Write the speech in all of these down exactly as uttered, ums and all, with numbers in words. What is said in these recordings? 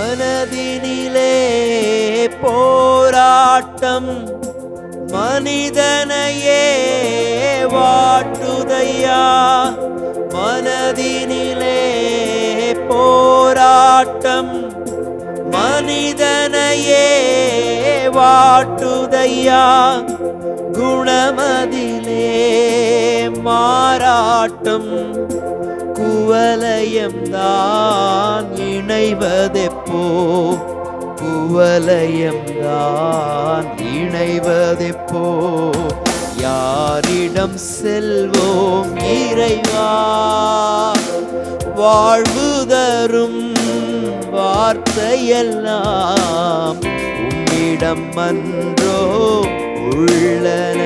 மனதினிலே போராட்டம் மனிதனையே வாட்டுதையா. மனதினிலே போராட்டம் மனிதனையே வாட்டுதையா. குணமதிலே மாறாட்டம் குவலயம்தான் இணைவதெப்போ. குவலயம்தான் இணைவதெப்போ. யாரிடம் செல்வோம் இறைவா? வாழ்வு தரும் வார்த்தையெல்லாம் உம்மிடம் அன்றோ உள்ளன.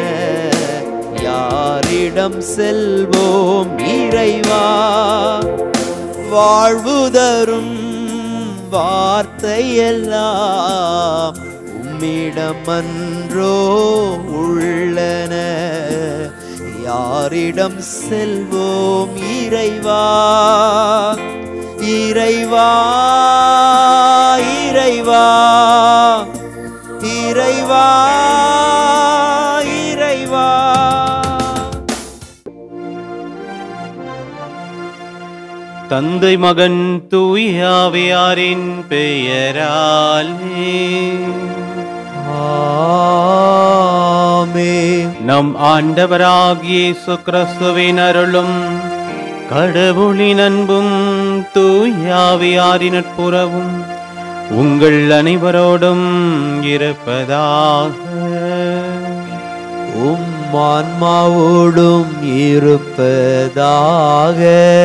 யாரிடம் செல்வோம் இறைவா? வாழ்வு தரும் வார்த்தையெல்லாம் உம்மிடம் அன்றோ உள்ளன. யாரிடம் செல்வோம் இறைவா? இறைவா இறைவா இறைவா இறைவா. தந்தை மகன் தூய ஆவியாரின் பெயராலே ஆமென். நம் ஆண்டவராகிய இயேசு கிறிஸ்துவின் அருளும் கடவுளின் அன்பும் தூய ஆவியாரின் நட்புறவும் உங்கள் அனைவரோடும் இருப்பதாக. உம் ஆன்மாவோடும் இருப்பதாக.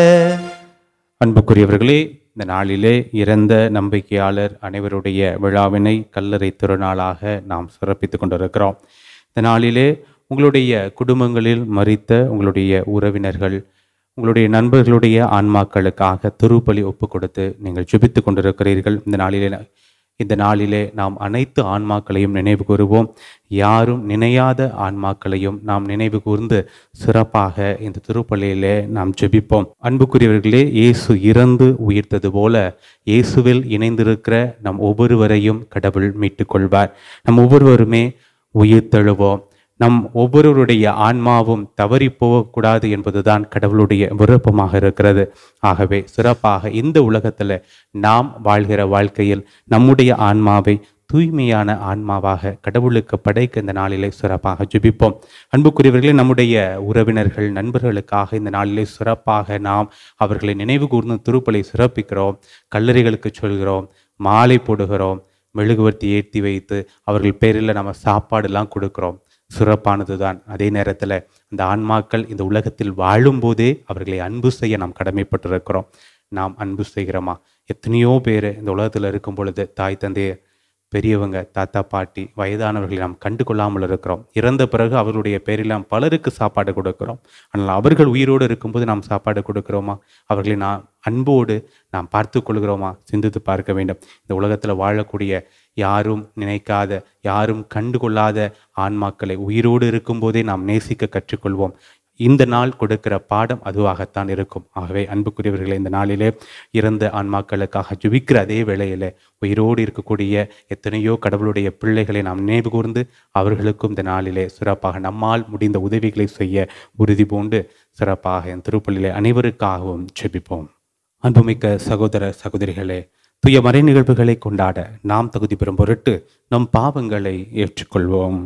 அன்புக்குரியவர்களே, இந்த நாளிலே இறந்த நம்பிக்கையாளர் அனைவருடைய விழாவினை கல்லறை திருநாளாக நாம் சிறப்பித்துக் கொண்டிருக்கிறோம். இந்த நாளிலே உங்களுடைய குடும்பங்களில் மரித்த உங்களுடைய உறவினர்கள், உங்களுடைய நண்பர்களுடைய ஆன்மாக்களுக்காக திருப்பலி ஒப்பு கொடுத்து நீங்கள் ஜெபித்து கொண்டிருக்கிறீர்கள். இந்த நாளிலே இந்த நாளிலே நாம் அனைத்து ஆன்மாக்களையும் நினைவு கூறுவோம். யாரும் நினையாத ஆன்மாக்களையும் நாம் நினைவு கூர்ந்து சிறப்பாக இந்த திருப்பலியிலே நாம் ஜெபிப்போம். அன்புக்குரியவர்களே, இயேசு இறந்து உயிர்த்தது போல இயேசுவில் இணைந்திருக்கிற நம் ஒவ்வொருவரையும் கடவுள் மீட்டுக் கொள்வார். நம் ஒவ்வொருவருமே உயிர்த்தெழுவோம். நம் ஒவ்வொருவருடைய ஆன்மாவும் தவறி போகக்கூடாது என்பதுதான் கடவுளுடைய விருப்பமாக இருக்கிறது. ஆகவே சிறப்பாக இந்த உலகத்தில் நாம் வாழ்கிற வாழ்க்கையில் நம்முடைய ஆன்மாவை தூய்மையான ஆன்மாவாக கடவுளுக்கு படைக்க இந்த நாளிலே சிறப்பாக ஜெபிப்போம். அன்புக்குரியவர்களே, நம்முடைய உறவினர்கள் நண்பர்களுக்காக இந்த நாளிலே சிறப்பாக நாம் அவர்களை நினைவு கூர்ந்து திருப்பலை சிறப்பிக்கிறோம். கல்லறைகளுக்கு சொல்கிறோம், மாலை போடுகிறோம், மெழுகுவர்த்தி ஏற்றி வைத்து அவர்கள் பேரில் நம்ம சாப்பாடுலாம் கொடுக்கிறோம். சிறப்பானது தான். அதே நேரத்தில் அந்த ஆன்மாக்கள் இந்த உலகத்தில் வாழும்போதே அவர்களை அன்பு செய்ய நாம் கடமைப்பட்டிருக்கிறோம். நாம் அன்பு செய்கிறோமா? எத்தனையோ பேர் இந்த உலகத்தில் இருக்கும் பொழுது தாய் தந்தைய பெரியவங்க, தாத்தா பாட்டி, வயதானவர்களை நாம் கண்டு கொள்ளாமல் இருக்கிறோம். இறந்த பிறகு அவர்களுடைய பேரில் நாம் பலருக்கு சாப்பாடு கொடுக்கிறோம். ஆனால் அவர்கள் உயிரோடு இருக்கும்போது நாம் சாப்பாடு கொடுக்கிறோமா? அவர்களை நாம் அன்போடு நாம் பார்த்து கொள்கிறோமா? சிந்தித்து பார்க்க வேண்டும். இந்த உலகத்தில் வாழக்கூடிய யாரும் நினைக்காத, யாரும் கண்டு கொள்ளாத ஆன்மாக்களை உயிரோடு இருக்கும்போதே நாம் நேசிக்க கற்றுக்கொள்வோம். இந்த நாள் கொடுக்கிற பாடம் அதுவாகத்தான் இருக்கும். ஆகவே அன்புக்குரியவர்களை, இந்த நாளிலே இறந்த ஆன்மாக்களுக்காக ஜெபிக்கிற அதே வேளையிலே உயிரோடு இருக்கக்கூடிய எத்தனையோ கடவுளுடைய பிள்ளைகளை நாம் நினைவு கூர்ந்து அவர்களுக்கும் இந்த நாளிலே சிறப்பாக நம்மால் முடிந்த உதவிகளை செய்ய உறுதி பூண்டு சிறப்பாக என் திருப்பலியிலே அனைவருக்காகவும் ஜெபிப்போம். அன்புமிக்க சகோதர சகோதரிகளே, துய மறை நிகழ்வுகளை கொண்டாட நாம் தகுதி பெறும் பொருட்டு நம் பாவங்களை ஏற்றுக்கொள்வோம்.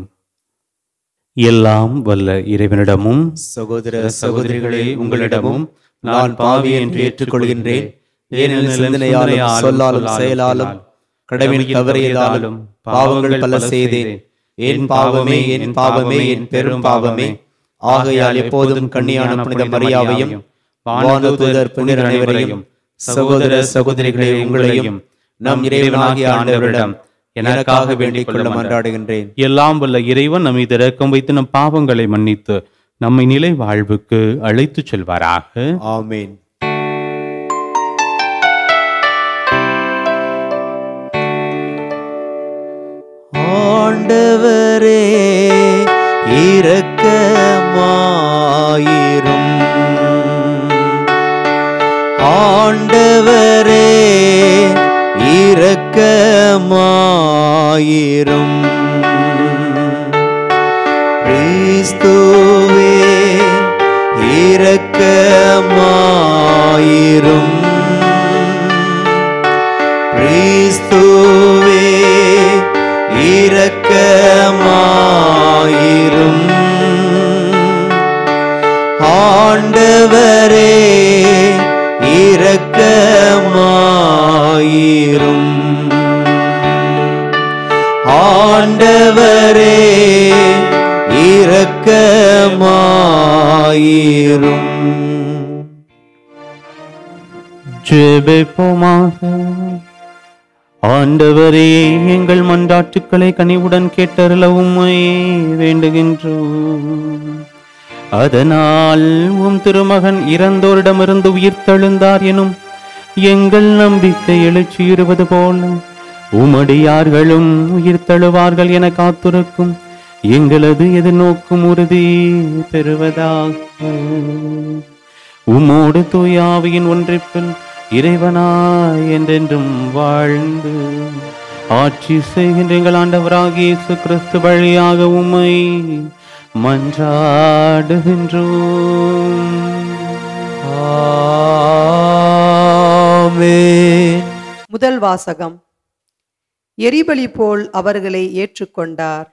எல்லாம் வல்ல இறைவனிடமும் சகோதர சகோதரிகளே, உங்களிடமும் நான் பாவி என்று ஏற்றுக்கொள்கின்றேன். ஏனெனில் சிந்தனையாலும் சொல்லாலும் செயலாலும் கடவுள் தவறியதாலும் பாவங்கள் பல செய்தேன். என் பாவமே என் பாவமே என் பெரும் பாவமே. ஆகையால் எப்போதும் கன்னியான புனித மரியாவையும் வானதூதர் புனிதர் அனைவரையும் சகோதர சகோதரிகளே உங்களையும் நம் இறைவனாகிய ஆண்டவரிடம் எனக்காக வேண்டிக் கொள்ள மன்றாடுகின்றேன். எல்லாம் வல்ல இறைவன் நம்மை இரக்கம் வைத்து நம் பாவங்களை மன்னித்து நம்மை நிலை வாழ்வுக்கு அழைத்து செல்வாராக. ஆமேன். ஆண்டவரே இரக்கமாயிரும். ஆண்டவரே இரக்க இரக்கமாயிரும். கிறிஸ்துவே இரக்கமாயிரும். கிறிஸ்துவே இரக்கமாயிரும். ஆண்டவரே இரக்கமாயிரும். ஆண்டவரே இரக்கமாயிரும். ஜெபிப்போமாக. ஆண்டவரே, எங்கள் மன்றாட்டுக்களை கனிவுடன் கேட்டருள உம்மை வேண்டுகின்றோம். அதனால் உம் திருமகன் இறந்தோரிடமிருந்து உயிர்த்தெழுந்தார் எனும் எங்கள் நம்பிக்கை எழுச்சியுறுவது போல உமடியார்களும் உயிர்த்தெழுவார்கள் என காத்திருக்கும் எங்களது எதிர்நோக்கும் உறுதி பெறுவதாக. உம்மோடு தூய ஆவியின் ஒன்றிப்பில் இறைவனாய் என்றென்றும் வாழ்ந்து ஆட்சி செய்கின்ற எங்கள் ஆண்டவராகிய இயேசு கிறிஸ்து வழியாக உம்மை மன்றாடுகின்றோம். ஆமென். முதல் வாசகம். எரிபலி போல் அவர்களை ஏற்றுக்கொண்டார்.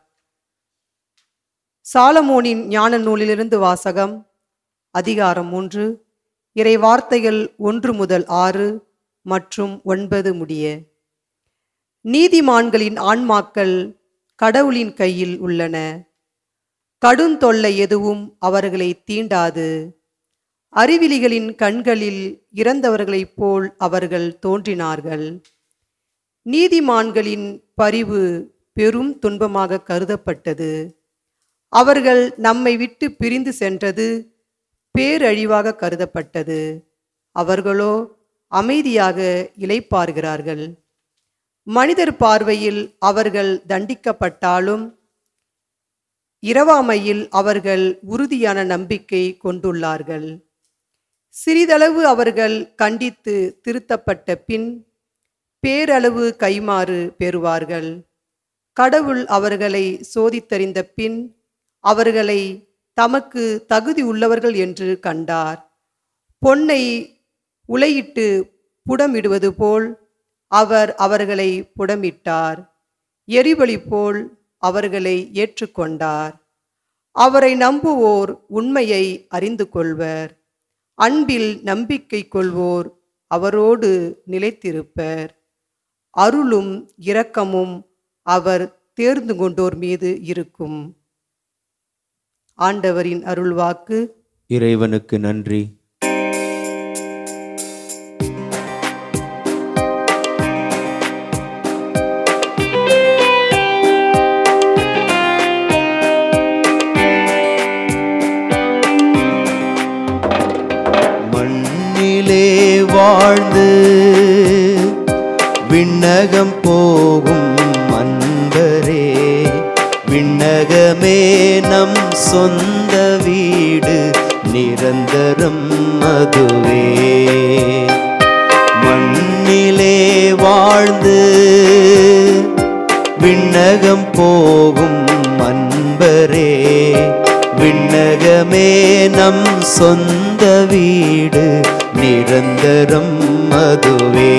சாலமோனின் ஞான நூலிலிருந்து வாசகம். அதிகாரம் மூன்று, இறை வார்த்தைகள் ஒன்று முதல் ஆறு மற்றும் ஒன்பது முடிய. நீதிமான்களின் ஆன்மாக்கள் கடவுளின் கையில் உள்ளன. கடுந்தொல்லை எதுவும் அவர்களை தீண்டாது. அறிவிலிகளின் கண்களில் இறந்தவர்களைப் போல் அவர்கள் தோன்றினார்கள். நீதிமான்களின் பரிவு பெரும் துன்பமாக கருதப்பட்டது. அவர்கள் நம்மை விட்டு பிரிந்து சென்றது பேரழிவாக கருதப்பட்டது. அவர்களோ அமைதியாக இளைப்பாறுகிறார்கள். மனிதர் பார்வையில் அவர்கள் தண்டிக்கப்பட்டாலும் இரவாமையில் அவர்கள் உறுதியான நம்பிக்கை கொண்டுள்ளார்கள். சிறிதளவு அவர்கள் கண்டித்து திருத்தப்பட்ட பின் பேரளவு கைமாறு பெறுவார்கள். கடவுள் அவர்களை சோதித்தறிந்த பின் அவர்களை தமக்கு தகுதி உள்ளவர்கள் என்று கண்டார். பொன்னை உலையிட்டு புடமிடுவது போல் அவர் அவர்களை புடமிட்டார். எரிபலி போல் அவர்களை ஏற்றுக்கொண்டார். அவரை நம்புவோர் உண்மையை அறிந்து கொள்வர். அன்பில் நம்பிக்கை கொள்வோர் அவரோடு நிலைத்திருப்பர். அருளும் இரக்கமும் அவர் தேர்ந்து கொண்டோர் மீது இருக்கும். ஆண்டவரின் அருள்வாக்கு. இறைவனுக்கு நன்றி. மண்ணிலே வாழ்ந்து விண்ணகம் போகும் அன்பரே, விண்ணகமே நம் சொந்த வீடு, நிரந்தரம் அதுவே. மண்ணிலே வாழ்ந்து விண்ணகம் போகும் அன்பரே, விண்ணகமே நம் சொந்த வீடு, நிரந்தரம் அதுவே.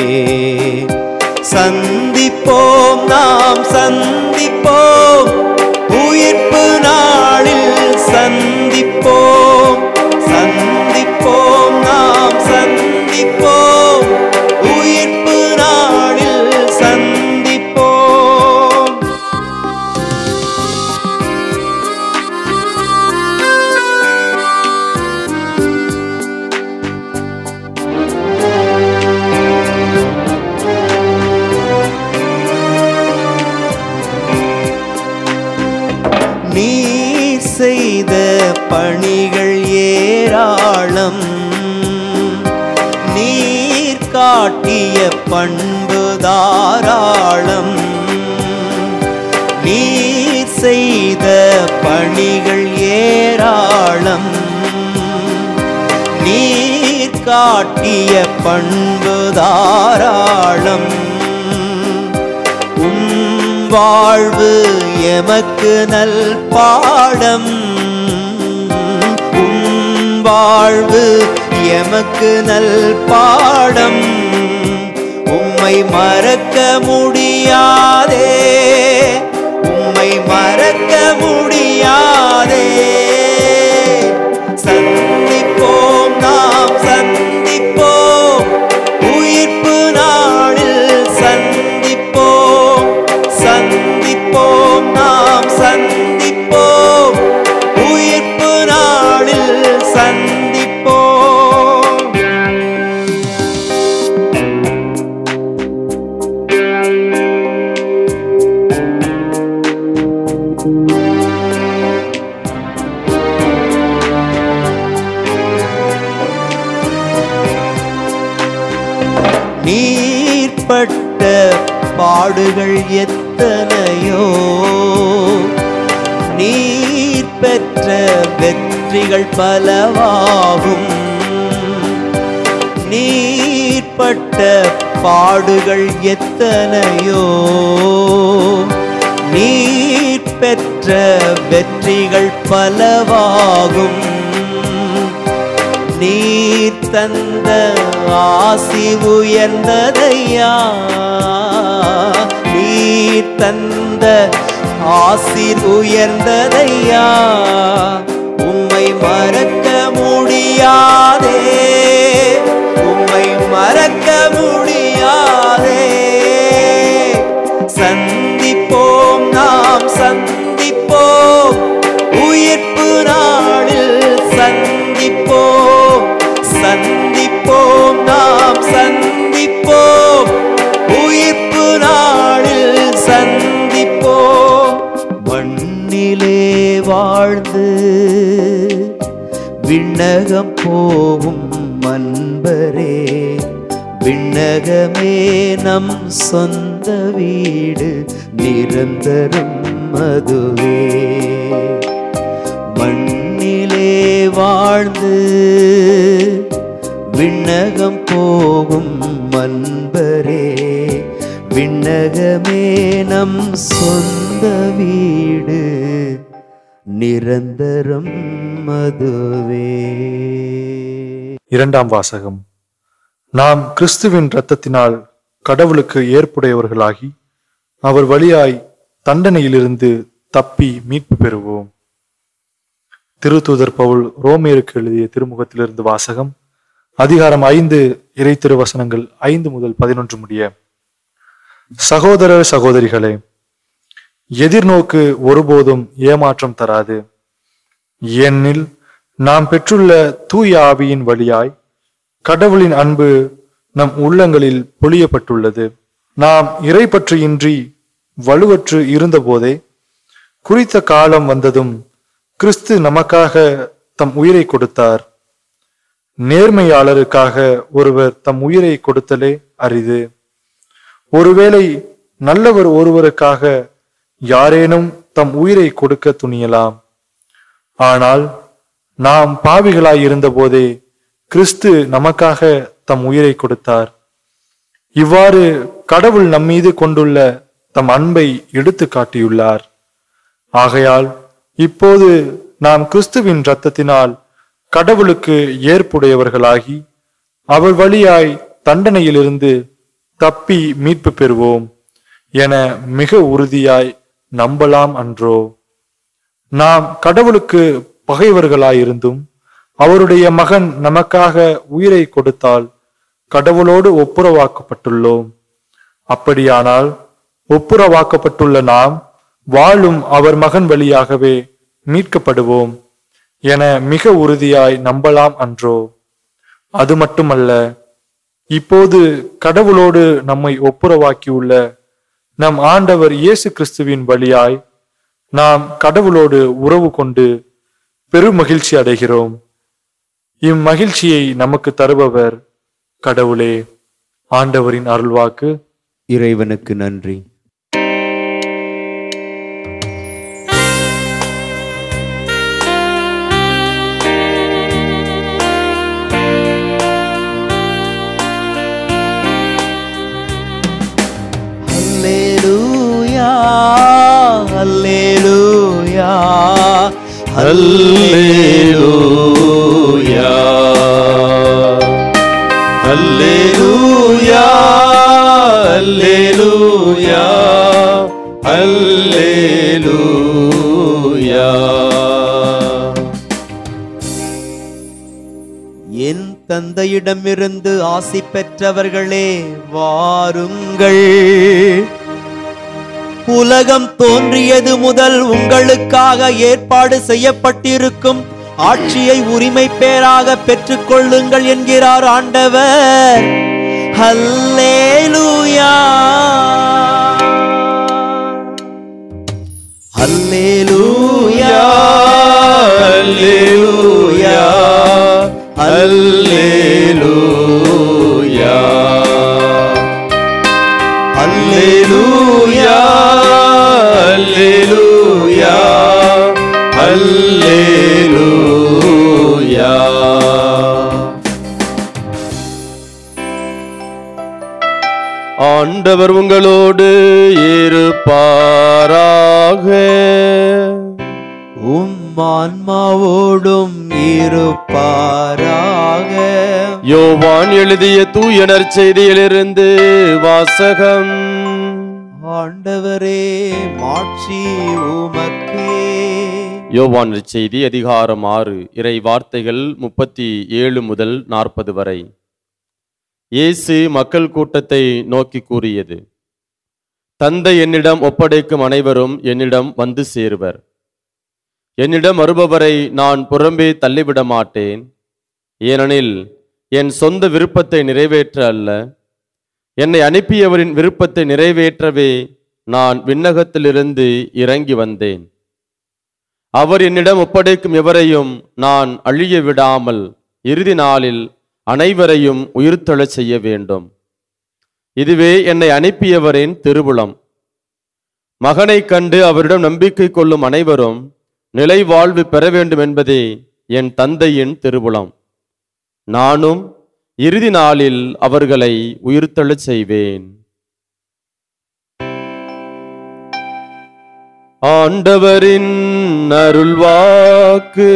சந்திப்போம் நாம் சந்திப்போம், உயிர்ப்பு நாளில் சந்திப்போம். சந்திப்போம் நாம் சந்திப்போம், உயிர்ப்பு நாளில் சந்திப்போம். நீ செய்த பணிகள் ஏராளம், நீர் காட்டிய பண்பு தாராளம். நீர் செய்த பணிகள் ஏராளம், நீர் காட்டிய பண்பு தாராளம். வாழ்வு எமக்கு நல் பாடம், உம் வாழ்வு எமக்கு நல் பாடம். உம்மை மறக்க முடியாதே, உம்மை மறக்க முடியாதே. சந்திப்போம் நாம் சந்திப்போம், உயிர்ப்பு நாளில் சந்திப்போம். சந்திப்போம் நாம் சந்திப்போம், உயிர்ப்பு நாளில் சந்திப்போம். நீர்பட்ட பாடுகள் எத்தனையோ, நீர் பெற்ற வெற்றிகள் பலவாகும். நீர்பட்ட பாடுகள் எத்தனையோ, நீர் பெற்ற வெற்றிகள் பலவாகும். நீர் தந்த ஆசி உயர்ந்ததையா, நீர் தந்த ஆசிர் உயர்ந்ததையா. உம்மை மறக்க முடியாதே, உம்மை மறக்க முடியாதே. சந்திப்போம் நாம் சந்திப்போம், உயிர்ப்பு நாளில் சந்திப்போம். சந்திப்போம் நாம் சந்திப்போம், உயிர்ப்பு நாளில் சந்திப்போம். மண்ணிலே வாழ்ந்து விண்ணகம் போகும் அன்பரே, விண்ணகமே நம் சொந்த வீடு, நிரந்தரம் அதுவே. மண்ணிலே வாழ்ந்து விண்ணகம் போகும் அன்பரே, விண்ணகமே நம் சொந்த வீடு, நிரந்தரம் அதுவே. இரண்டாம் வாசகம். நாம் கிறிஸ்துவின் இரத்தத்தினால் கடவுளுக்கு ஏற்புடையவர்களாகி அவர் வழியாய் தண்டனையிலிருந்து தப்பி மீட்பு பெறுவோம். திருத்தூதர் பவுல் ரோமேருக்கு எழுதிய திருமுகத்திலிருந்து வாசகம். அதிகாரம் ஐந்து, இறை திருவசனங்கள் ஐந்து முதல் பதினொன்று முடிய. சகோதர சகோதரிகளே, எதிர்நோக்கு ஒருபோதும் ஏமாற்றம் தராது. ஏனெனில் நாம் பெற்றுள்ள தூய ஆவியின் வழியாய் கடவுளின் அன்பு நம் உள்ளங்களில் பொழியப்பட்டுள்ளது. நாம் இறை பற்றியின்றி வலுவற்று இருந்தபோதே குறித்த காலம் வந்ததும் கிறிஸ்து நமக்காக தம் உயிரை கொடுத்தார். நேர்மையாளருக்காக ஒருவர் தம் உயிரை கொடுத்தலே அரிது. ஒருவேளை நல்லவர் ஒருவருக்காக யாரேனும் தம் உயிரை கொடுக்க துணியலாம். ஆனால் நாம் பாவிகளாய் இருந்த போதே கிறிஸ்து நமக்காக தம் உயிரை கொடுத்தார். இவ்வாறு கடவுள் நம்மீது கொண்டுள்ள தம் அன்பை எடுத்து காட்டியுள்ளார். ஆகையால் இப்போது நாம் கிறிஸ்துவின் இரத்தத்தினால் கடவுளுக்கு ஏற்புடையவர்களாகி அவர் வழியாய் தண்டனையிலிருந்து தப்பி மீட்பு பெறுவோம் என மிக உறுதியாய் நம்பலாம் அன்றோ. நாம் கடவுளுக்கு பகைவர்களாயிருந்தும் அவருடைய மகன் நமக்காக உயிரை கொடுத்தால் கடவுளோடு ஒப்புரவாக்கப்பட்டுள்ளோம். அப்படியானால் ஒப்புரவாக்கப்பட்டுள்ள நாம் வாழும் அவர் மகன் வழியாகவே மீட்கப்படுவோம் என மிக உறுதியாய் நம்பலாம் அன்றோ. அது மட்டுமல்ல, இப்போது கடவுளோடு நம்மை ஒப்புரவாக்கியுள்ள நம் ஆண்டவர் இயேசு கிறிஸ்துவின் வழியாய் நாம் கடவுளோடு உறவு கொண்டு பெருமகிழ்ச்சி அடைகிறோம். இம்மகிழ்ச்சியை நமக்கு தருபவர் கடவுளே. ஆண்டவரின் அருள்வாக்கு. இறைவனுக்கு நன்றி. அல்லேலூயா அல்லேலூயா அல்லேலூயா அல்லேலூயா அல்லேலூயா. என் தந்தையிடமிருந்து ஆசி பெற்றவர்களே வாருங்கள். உலகம் தோன்றியது முதல் உங்களுக்காக ஏற்பாடு செய்யப்பட்டிருக்கும் ஆட்சியை உரிமை பேராக பெற்றுக் கொள்ளுங்கள் என்கிறார் ஆண்டவர். அல்லேலூயா அல்லேலூயா அல்லேலூயா அல்லேலூயா அல்லேலூயா அல்லேலூயா அல்லேலூயா. ஆண்டவர் உங்களோடு இருப்பாராக. உம் ஆன்மாவோடும் இருப்பாராக. யோவான் எழுதிய தூய நற்செய்தியிலிருந்து வாசகம். ஆண்டவரே மாட்சி உமக்கே. யோவான் நற்செய்தி அதிகாரம் ஆறு, இறை வார்த்தைகள் முப்பத்தி ஏழு முதல் நாற்பது வரை. இயேசு மக்கள் கூட்டத்தை நோக்கி கூறியது: தந்தை என்னிடம் ஒப்படைக்கும் அனைவரும் என்னிடம் வந்து சேருவர். என்னிடம் வருபவரை நான் புறம்பே தள்ளிவிட மாட்டேன். ஏனெனில் என் சொந்த விருப்பத்தை நிறைவேற்ற அல்ல, என்னை அனுப்பியவரின் விருப்பத்தை நிறைவேற்றவே நான் விண்ணகத்திலிருந்து இறங்கி வந்தேன். அவர் என்னிடம் ஒப்படைக்கும் எவரையும் நான் அழிய விடாமல் இறுதி நாளில் அனைவரையும் உயிர்த்தெழச் செய்ய வேண்டும். இதுவே என்னை அனுப்பியவரின் திருவுளம். மகனை கண்டு அவரிடம் நம்பிக்கை கொள்ளும் அனைவரும் நிலை வாழ்வு பெற வேண்டும் என்பதே என் தந்தையின் திருவுளம். நானும் இறுதி நாளில் அவர்களை உயிர்த்தெழச் செய்வேன். ஆண்டவரின் அருள்வாக்கு.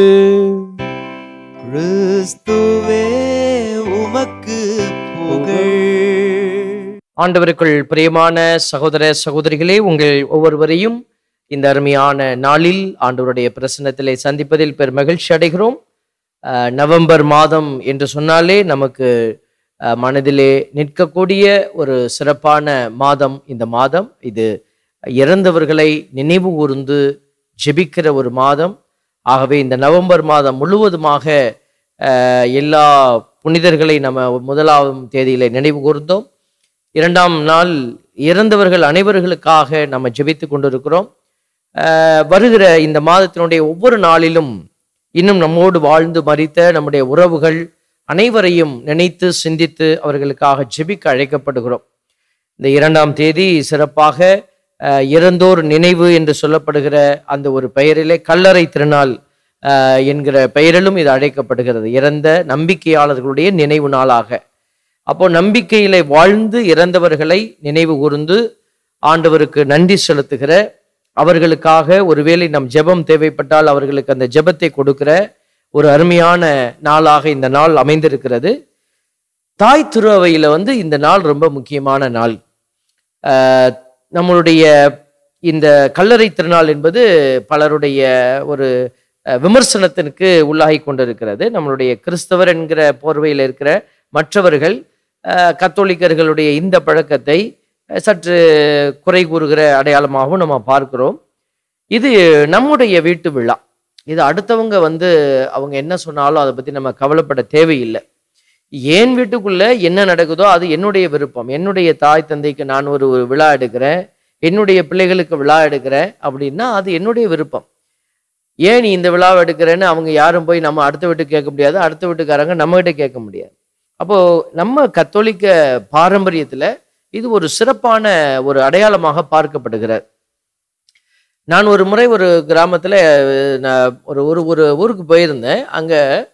கிறிஸ்துவே உமக்கு புகழ். ஆண்டவருக்குள் பிரியமான சகோதர சகோதரிகளே, உங்கள் ஒவ்வொருவரையும் இந்த அருமையான நாளில் ஆண்டவருடைய பிரசன்னத்திலே சந்திப்பதில் பெரும் மகிழ்ச்சி அடைகிறோம். நவம்பர் மாதம் என்று சொன்னாலே நமக்கு மனதிலே நிற்கக்கூடிய ஒரு சிறப்பான மாதம் இந்த மாதம். இது இறந்தவர்களை நினைவு கூர்ந்து ஜெபிக்கிற ஒரு மாதம். ஆகவே இந்த நவம்பர் மாதம் முழுவதுமாக எல்லா புனிதர்களை நம்ம முதலாவது தேதியிலே நினைவு கூர்ந்தோம். இரண்டாம் நாள் இறந்தவர்கள் அனைவர்களுக்காக நம்ம ஜெபித்து கொண்டிருக்கிறோம். வருகிற இந்த மாதத்தினுடைய ஒவ்வொரு நாளிலும் இன்னும் நம்மோடு வாழ்ந்து மரித்த நம்முடைய உறவுகள் அனைவரையும் நினைத்து சிந்தித்து அவர்களுக்காக ஜெபிக்க அழைக்கப்படுகிறோம். இந்த இரண்டாம் தேதி சிறப்பாக இறந்தோர் நினைவு என்று சொல்லப்படுகிற அந்த ஒரு பெயரிலே கல்லறை திருநாள் என்கிற பெயரிலும் இது அழைக்கப்படுகிறது. இறந்த நம்பிக்கையாளர்களுடைய நினைவு நாளாக. அப்போ நம்பிக்கையிலே வாழ்ந்து இறந்தவர்களை நினைவு கூர்ந்து ஆண்டவருக்கு நன்றி செலுத்துகிற, அவர்களுக்காக ஒருவேளை நம் ஜெபம் தேவைப்பட்டால் அவர்களுக்கு அந்த ஜெபத்தை கொடுக்கிற ஒரு அருமையான நாளாக இந்த நாள் அமைந்திருக்கிறது. தாய் திருவையில வந்து இந்த நாள் ரொம்ப முக்கியமான நாள். நம்மளுடைய இந்த கல்லறை திருநாள் என்பது பலருடைய ஒரு விமர்சனத்திற்கு உள்ளாகி கொண்டிருக்கிறது. நம்மளுடைய கிறிஸ்தவர் என்கிற போர்வையில் இருக்கிற மற்றவர்கள் கத்தோலிக்கர்களுடைய இந்த பழக்கத்தை சற்று குறை கூறுகிற அடையாளமாகவும் நம்ம பார்க்கிறோம். இது நம்முடைய வீட்டு விழா. இது அடுத்தவங்க வந்து அவங்க என்ன சொன்னாலும் அதை பற்றி நம்ம கவலைப்பட தேவையில்லை. என் வீட்டுக்குள்ள என்ன நடக்குதோ அது என்னுடைய விருப்பம். என்னுடைய தாய் தந்தைக்கு நான் ஒரு ஒரு விழா எடுக்கிறேன், என்னுடைய பிள்ளைகளுக்கு விழா எடுக்கிறேன் அப்படின்னா அது என்னுடைய விருப்பம். ஏன் நீ இந்த விழாவை எடுக்கிறேன்னு அவங்க யாரும் போய் நம்ம அடுத்த வீட்டுக்கு கேட்க முடியாது, அடுத்த வீட்டுக்காரங்க நம்மகிட்ட கேட்க முடியாது. அப்போ நம்ம கத்தோலிக்க பாரம்பரியத்துல இது ஒரு சிறப்பான ஒரு அடையாளமாக பார்க்கப்படுகிறார். நான் ஒரு முறை ஒரு கிராமத்துல நான் ஒரு ஒரு ஒரு ஊருக்கு போயிருந்தேன். அங்க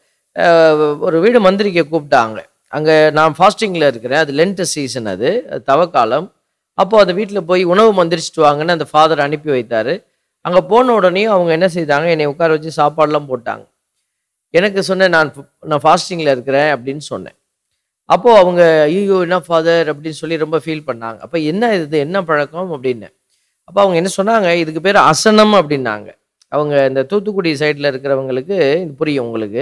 ஒரு வீடு மந்திரிக்க கூப்பிட்டாங்க. அங்க நான் ஃபாஸ்டிங்ல இருக்கிறேன், அது லென்ட் சீசன், அது தவக்காலம். அப்போ அந்த வீட்டில் போய் உணவு மந்திரிச்சிட்டு வாங்கன்னு அந்த ஃபாதர் அனுப்பி வைத்தாரு. அங்கே போன உடனே அவங்க என்ன செய்தாங்க, என்னை உட்கார வச்சு சாப்பாடெலாம் போட்டாங்க. எனக்கு சொன்னேன், நான் நான் ஃபாஸ்டிங்கில் இருக்கிறேன் அப்படின்னு சொன்னேன். அப்போது அவங்க ஐயோ என்ன ஃபாதர் அப்படின்னு சொல்லி ரொம்ப ஃபீல் பண்ணாங்க. அப்போ என்ன இது, என்ன பழக்கம் அப்படின்னு. அப்போ அவங்க என்ன சொன்னாங்க, இதுக்கு பேர் அசனம் அப்படின்னாங்க. அவங்க இந்த தூத்துக்குடி சைடில் இருக்கிறவங்களுக்கு இது புரியும் உங்களுக்கு.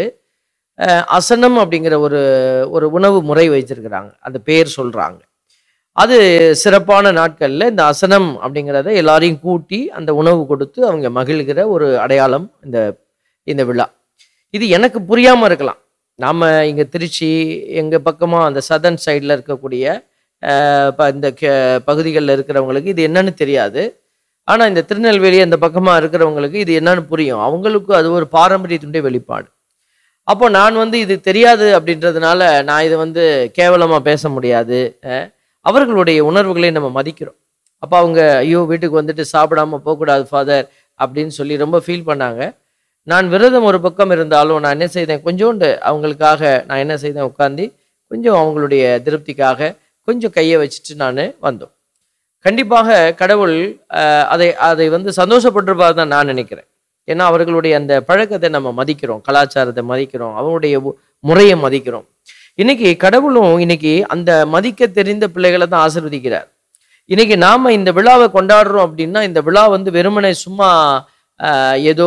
அசனம் அப்படிங்கிற ஒரு ஒரு உணவு முறை வச்சிருக்கிறாங்க, அந்த பேர் சொல்கிறாங்க. அது சிறப்பான நாட்களில் இந்த அசனம் அப்படிங்கிறத எல்லாரையும் கூட்டி அந்த உணவு கொடுத்து அவங்க மகிழ்கிற ஒரு அடையாளம் இந்த இந்த விழா. இது எனக்கு புரியாமல் இருக்கலாம். நாம் இங்கே திருச்சி எங்கள் பக்கமாக அந்த சதர்ன் சைடில் இருக்கக்கூடிய இந்த பகுதிகளில் இருக்கிறவங்களுக்கு இது என்னன்னு தெரியாது. ஆனால் இந்த திருநெல்வேலி அந்த பக்கமாக இருக்கிறவங்களுக்கு இது என்னன்னு புரியும். அவங்களுக்கு அது ஒரு பாரம்பரியத்தினுடைய வெளிப்பாடு. அப்போ நான் வந்து இது தெரியாது அப்படின்றதுனால நான் இதை வந்து கேவலமாக பேச முடியாது. அவர்களுடைய உணர்வுகளை நம்ம மதிக்கிறோம். அப்போ அவங்க ஐயோ வீட்டுக்கு வந்துட்டு சாப்பிடாம போகக்கூடாது ஃபாதர் அப்படின்னு சொல்லி ரொம்ப ஃபீல் பண்ணாங்க. நான் விரதம் ஒரு பக்கம் இருந்தாலும் நான் என்ன செய்தேன், கொஞ்சோண்டு அவங்களுக்காக நான் என்ன செய்தேன், உட்காந்து கொஞ்சம் அவங்களுடைய திருப்திக்காக கொஞ்சம் கையை வச்சுட்டு நான் வந்தோம். கண்டிப்பாக கடவுள் அதை அதை வந்து சந்தோஷப்பட்டிருப்பார் தான் நான் நினைக்கிறேன். ஏன்னா அவர்களுடைய அந்த பழக்கத்தை நம்ம மதிக்கிறோம், கலாச்சாரத்தை மதிக்கிறோம், அவங்களுடைய முறையை மதிக்கிறோம். இன்னைக்கு கடவுளும் இன்னைக்கு அந்த மதிக்க தெரிந்த பிள்ளைகளை தான் ஆசீர்வதிக்கிறார். இன்னைக்கு நாம இந்த விழாவை கொண்டாடுறோம் அப்படின்னா இந்த விழா வந்து வெறுமனை சும்மா ஏதோ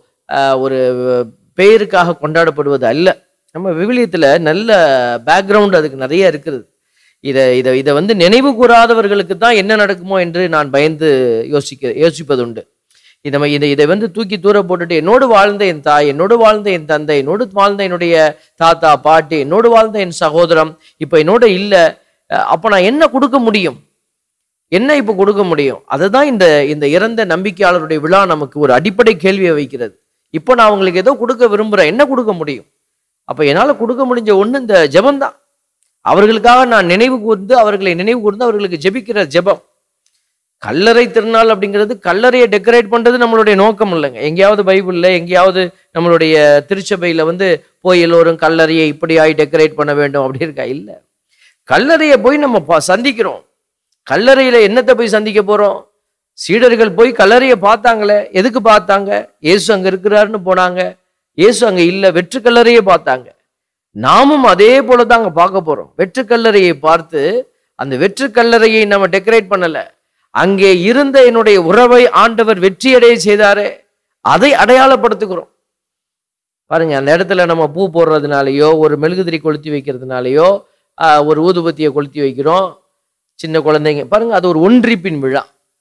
ஒரு பெயருக்காக கொண்டாடப்படுவது அல்ல. நம்ம விவிலியத்துல நல்ல பேக்ரவுண்ட் அதுக்கு நிறைய இருக்கிறது. இதை இதை இதை வந்து நினைவு கூறாதவர்களுக்கு தான் என்ன நடக்குமோ என்று நான் பயந்து யோசிக்க யோசிப்பதுண்டு. இதை இதை இதை வந்து தூக்கி தூர போட்டுட்டு என்னோடு வாழ்ந்த என் தாய், என்னோடு வாழ்ந்த என் தந்தை, என்னோடு வாழ்ந்த என்னுடைய தாத்தா பாட்டி, என்னோடு வாழ்ந்த என் சகோதரம் இப்போ என்னோட இல்லை, அப்போ நான் என்ன கொடுக்க முடியும், என்ன இப்போ கொடுக்க முடியும்? அதை தான் இந்த இந்த இறந்த நம்பிக்கையாளருடைய விழா நமக்கு ஒரு அடிப்படை கேள்வியை வைக்கிறது. இப்போ நான் அவங்களுக்கு ஏதோ கொடுக்க விரும்புகிறேன், என்ன கொடுக்க முடியும்? அப்போ என்னால் கொடுக்க முடிஞ்ச ஒன்று இந்த ஜெபம்தான். அவர்களுக்காக நான் நினைவு கூர்ந்து அவர்களை நினைவு கூர்ந்து அவர்களுக்கு ஜெபிக்கிற ஜெபம். கல்லறை திருநாள் அப்படிங்கிறது கல்லறையை டெக்கரேட் பண்றது நம்மளுடைய நோக்கம் இல்லைங்க. எங்கேயாவது பைபிள்ல எங்கேயாவது நம்மளுடைய திருச்சபையில வந்து போய் எல்லோரும் கல்லறையை இப்படியாய் டெக்கரேட் பண்ண வேண்டும் அப்படி இருக்கா? இல்லை. கல்லறையை போய் நம்ம சந்திக்கிறோம். கல்லறையில என்னத்தை போய் சந்திக்க போறோம்? சீடர்கள் போய் கல்லறையை பார்த்தாங்களே, எதுக்கு பார்த்தாங்க? இயேசு அங்க இருக்கிறாருன்னு போனாங்க. இயேசு அங்க இல்லை, வெற்று கல்லறையை பார்த்தாங்க. நாமும் அதே போலதான் அங்க பார்க்க போறோம். வெற்று கல்லறையை பார்த்து அந்த வெற்று கல்லறையை நம்ம டெக்கரேட் பண்ணல, அங்கே இருந்த என்னுடைய உறவை ஆண்டவர் வெற்றியடைய செய்தாரே அதை அடையாளப்படுத்துகிறோம். பாருங்க, அந்த இடத்துல நம்ம பூ போடுறதுனாலயோ ஒரு மெழுகுதிரி கொளுத்தி வைக்கிறதுனாலயோ ஒரு ஊதுபத்தியை கொளுத்தி வைக்கிறோம். சின்ன குழந்தைங்க பாருங்க, அது ஒரு ஒன்றிப்பின் விழா.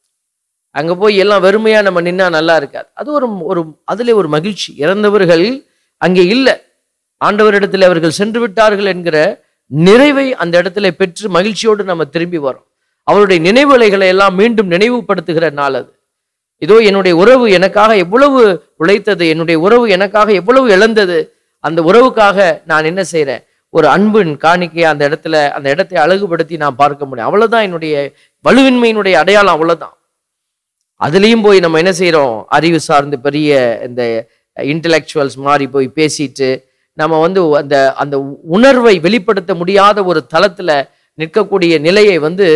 அங்க போய் எல்லாம் வெறுமையா நம்ம நின்னா நல்லா இருக்காது. அது ஒரு ஒரு அதுல ஒரு மகிழ்ச்சி. இறந்தவர்கள் அங்கே இல்லை, ஆண்டவரிடத்தில் அவர்கள் சென்று விட்டார்கள் என்கிற நிறைவை அந்த இடத்துல பெற்று மகிழ்ச்சியோடு நம்ம திரும்பி வரோம். அவருடைய நினைவுகளை எல்லாம் மீண்டும் நினைவுபடுத்துகிற நாள் அது. இதோ என்னுடைய உறவு எனக்காக எவ்வளவு உழைத்தது, என்னுடைய உறவு எனக்காக எவ்வளவு இழந்தது, அந்த உறவுக்காக நான் என்ன செய்யறேன், ஒரு அன்பின் காணிக்கையை அந்த இடத்துல அந்த இடத்தை அழகுபடுத்தி நான் பார்க்க முடியும். அவ்வளவுதான் என்னுடைய வலுவின்மையினுடைய அடையாளம், அவ்வளவுதான். அதுலேயும் போய் நம்ம என்ன செய்யறோம், அறிவு சார்ந்து பெரிய இந்த இன்டலெக்சுவல்ஸ் மாதிரி போய் பேசிட்டு நம்ம வந்து அந்த அந்த உணர்வை வெளிப்படுத்த முடியாத ஒரு தளத்துல நிற்கக்கூடிய நிலையை வந்து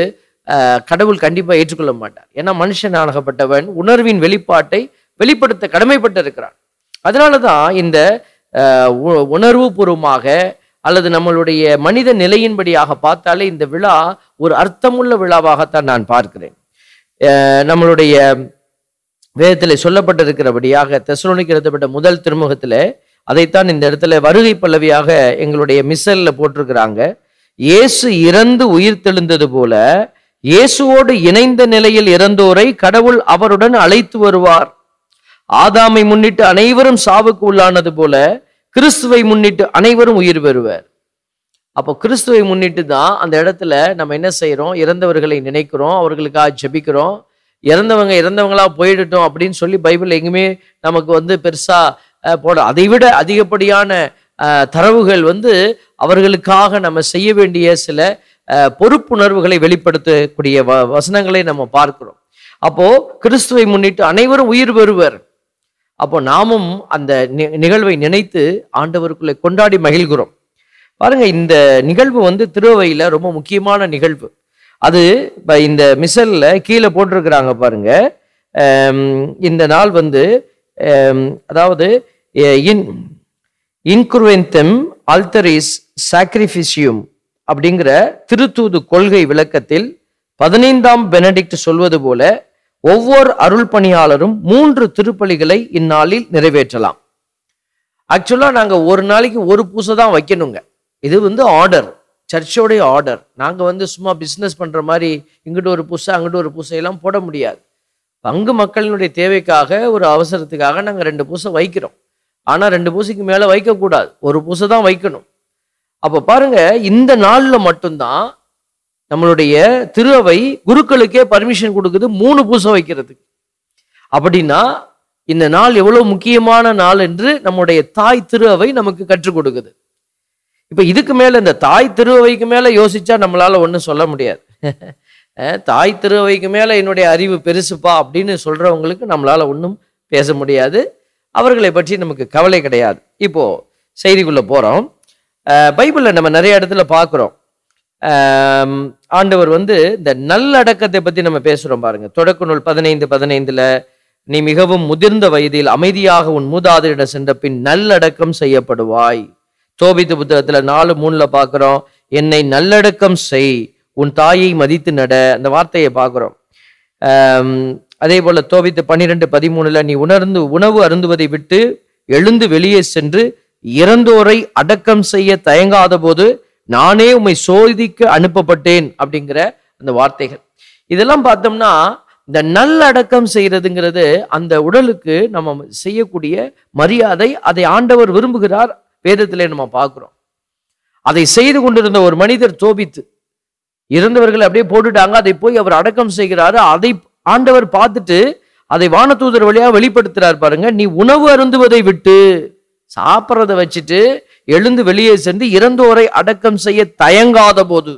கடவுள் கண்டிப்பா ஏற்றுக்கொள்ள மாட்டார். ஏன்னா மனுஷனாகப்பட்டவன் உணர்வின் வெளிப்பாட்டை வெளிப்படுத்த கடமைப்பட்டு இருக்கிறான். அதனாலதான் இந்த உணர்வு பூர்வமாக அல்லது நம்மளுடைய மனித நிலையின்படியாக பார்த்தாலே இந்த விழா ஒரு அர்த்தமுள்ள விழாவாகத்தான் நான் பார்க்கிறேன். நம்மளுடைய வேதத்தில் சொல்லப்பட்டிருக்கிறபடியாக தெசலோனிக்கேயர் எழுதப்பட்ட முதல் திருமுகத்துல அதைத்தான் இந்த இடத்துல வருகை பல்லவியாக எங்களுடைய மிஸ்ஸல்ல போட்டிருக்கிறாங்க. இயேசு இறந்து உயிர் தெழுந்தது போல இயேசுவோடு இணைந்த நிலையில் இறந்தோரை கடவுள் அவருடன் அழைத்து வருவார். ஆதாமை முன்னிட்டு அனைவரும் சாவுக்கு உள்ளானது போல கிறிஸ்துவை முன்னிட்டு அனைவரும் உயிர் பெறுவர். அப்போ கிறிஸ்துவை முன்னிட்டு தான் அந்த இடத்துல நம்ம என்ன செய்யறோம், இறந்தவர்களை நினைக்கிறோம், அவர்களுக்காக ஜெபிக்கிறோம். இறந்தவங்க இறந்தவங்களா போயிடட்டும் அப்படின்னு சொல்லி பைபிள் எங்குமே நமக்கு வந்து பெருசா போட, அதை விட அதிகப்படியான தரவுகள் வந்து அவர்களுக்காக நம்ம செய்ய வேண்டிய சில பொறுப்புணர்வுகளை வெளிப்படுத்தக்கூடிய வசனங்களை நம்ம பார்க்கிறோம். அப்போ கிறிஸ்துவை முன்னிட்டு அனைவரும் உயிர் பெறுவர். அப்போ நாமும் அந்த நிகழ்வை நினைத்து ஆண்டவருக்குள்ளே கொண்டாடி மகிழ்கிறோம். பாருங்க, இந்த நிகழ்வு வந்து திருவையில ரொம்ப முக்கியமான நிகழ்வு. அது இந்த மிசல்ல கீழே போட்டிருக்கிறாங்க பாருங்க. இந்த நாள் வந்து அதாவது இன் இன்குருவெந்தம் ஆல்டரிஸ் சாக்ரிஃபிசியும் அப்படிங்கிற திருத்தூது கொள்கை விளக்கத்தில் பதினைந்தாம் பெனடிக்ட் சொல்வது போல ஒவ்வொரு அருள் பணியாளரும் மூன்று திருப்பலிகளை இந்நாளில் நிறைவேற்றலாம். ஆக்சுவலா நாங்க ஒரு நாளைக்கு ஒரு பூசை தான் வைக்கணுங்க. இது வந்து ஆர்டர், சர்ச்சோடைய ஆர்டர். நாங்க வந்து சும்மா பிஸ்னஸ் பண்ற மாதிரி இங்கிட்டு ஒரு பூசை அங்கிட்டு ஒரு பூசையெல்லாம் போட முடியாது. பங்கு மக்களினுடைய தேவைக்காக ஒரு அவசரத்துக்காக நாங்க ரெண்டு பூசை வைக்கிறோம். ஆனா ரெண்டு பூசைக்கு மேல வைக்கக்கூடாது, ஒரு பூசை தான் வைக்கணும். அப்ப பாருங்க, இந்த நாள்ல மட்டும்தான் நம்மளுடைய திரு அவை குருக்களுக்கே பர்மிஷன் கொடுக்குது மூணு பூசை வைக்கிறதுக்கு. அப்படின்னா இந்த நாள் எவ்வளவு முக்கியமான நாள் என்று நம்முடைய தாய் திரு அவை நமக்கு கற்றுக் கொடுக்குது. இப்ப இதுக்கு மேல இந்த தாய் திரு அவைக்கு மேல யோசிச்சா நம்மளால ஒன்றும் சொல்ல முடியாது. தாய் திரு அவைக்கு மேல என்னுடைய அறிவு பெருசுப்பா அப்படின்னு சொல்றவங்களுக்கு நம்மளால ஒன்றும் பேச முடியாது. அவர்களை பற்றி நமக்கு கவலை கிடையாது. இப்போ செய்திக்குள்ள போறோம். பைபிள்ல நம்ம நிறைய இடத்துல பார்க்கிறோம். ஆண்டவர் வந்து இந்த நல்லடக்கத்தை பத்தி நம்ம பேசுறோம் பாருங்க. தொடக்க நூல் பதினைந்து பதினைந்துல நீ மிகவும் முதிர்ந்த வயதில் அமைதியாக உன் மூதாதையரிடம் சென்ற பின் நல்லடக்கம் செய்யப்படுவாய். தோபித்து புத்தகத்துல நாலு மூணுல பார்க்கிறோம், என்னை நல்லடக்கம் செய், உன் தாயை மதித்து நட, அந்த வார்த்தையை பார்க்கிறோம். ஆஹ் அதே போல தோபித்து பன்னிரெண்டு பதிமூணுல நீ உணர்ந்து உணவு அருந்துவதை விட்டு எழுந்து வெளியே சென்று இறந்தோரை அடக்கம் செய்ய தயங்காத போது நானே உம்மை சோதிக்க அனுப்பப்பட்டேன் அப்படிங்கிற அந்த வார்த்தைகள். இதெல்லாம் பார்த்தோம்னா இந்த நல்லடக்கம் செய்யறதுங்கிறது அந்த உடலுக்கு நம்ம செய்யக்கூடிய மரியாதை. அதை ஆண்டவர் விரும்புகிறார். வேதத்திலே நம்ம பார்க்கிறோம். அதை செய்து கொண்டிருந்த ஒரு மனிதர் தோபித்து இறந்தவர்களை அப்படியே போட்டுட்டாங்க. அதை போய் அவர் அடக்கம் செய்கிறாரு. அதை ஆண்டவர் பார்த்துட்டு அதை வானதூதர் வழியா வெளிப்படுத்துறார் பாருங்க. நீ உணவு அருந்துவதை விட்டு, சாப்பிட்றதை வச்சுட்டு எழுந்து வெளியே சென்று இறந்தோரை அடக்கம் செய்ய தயங்காத போது.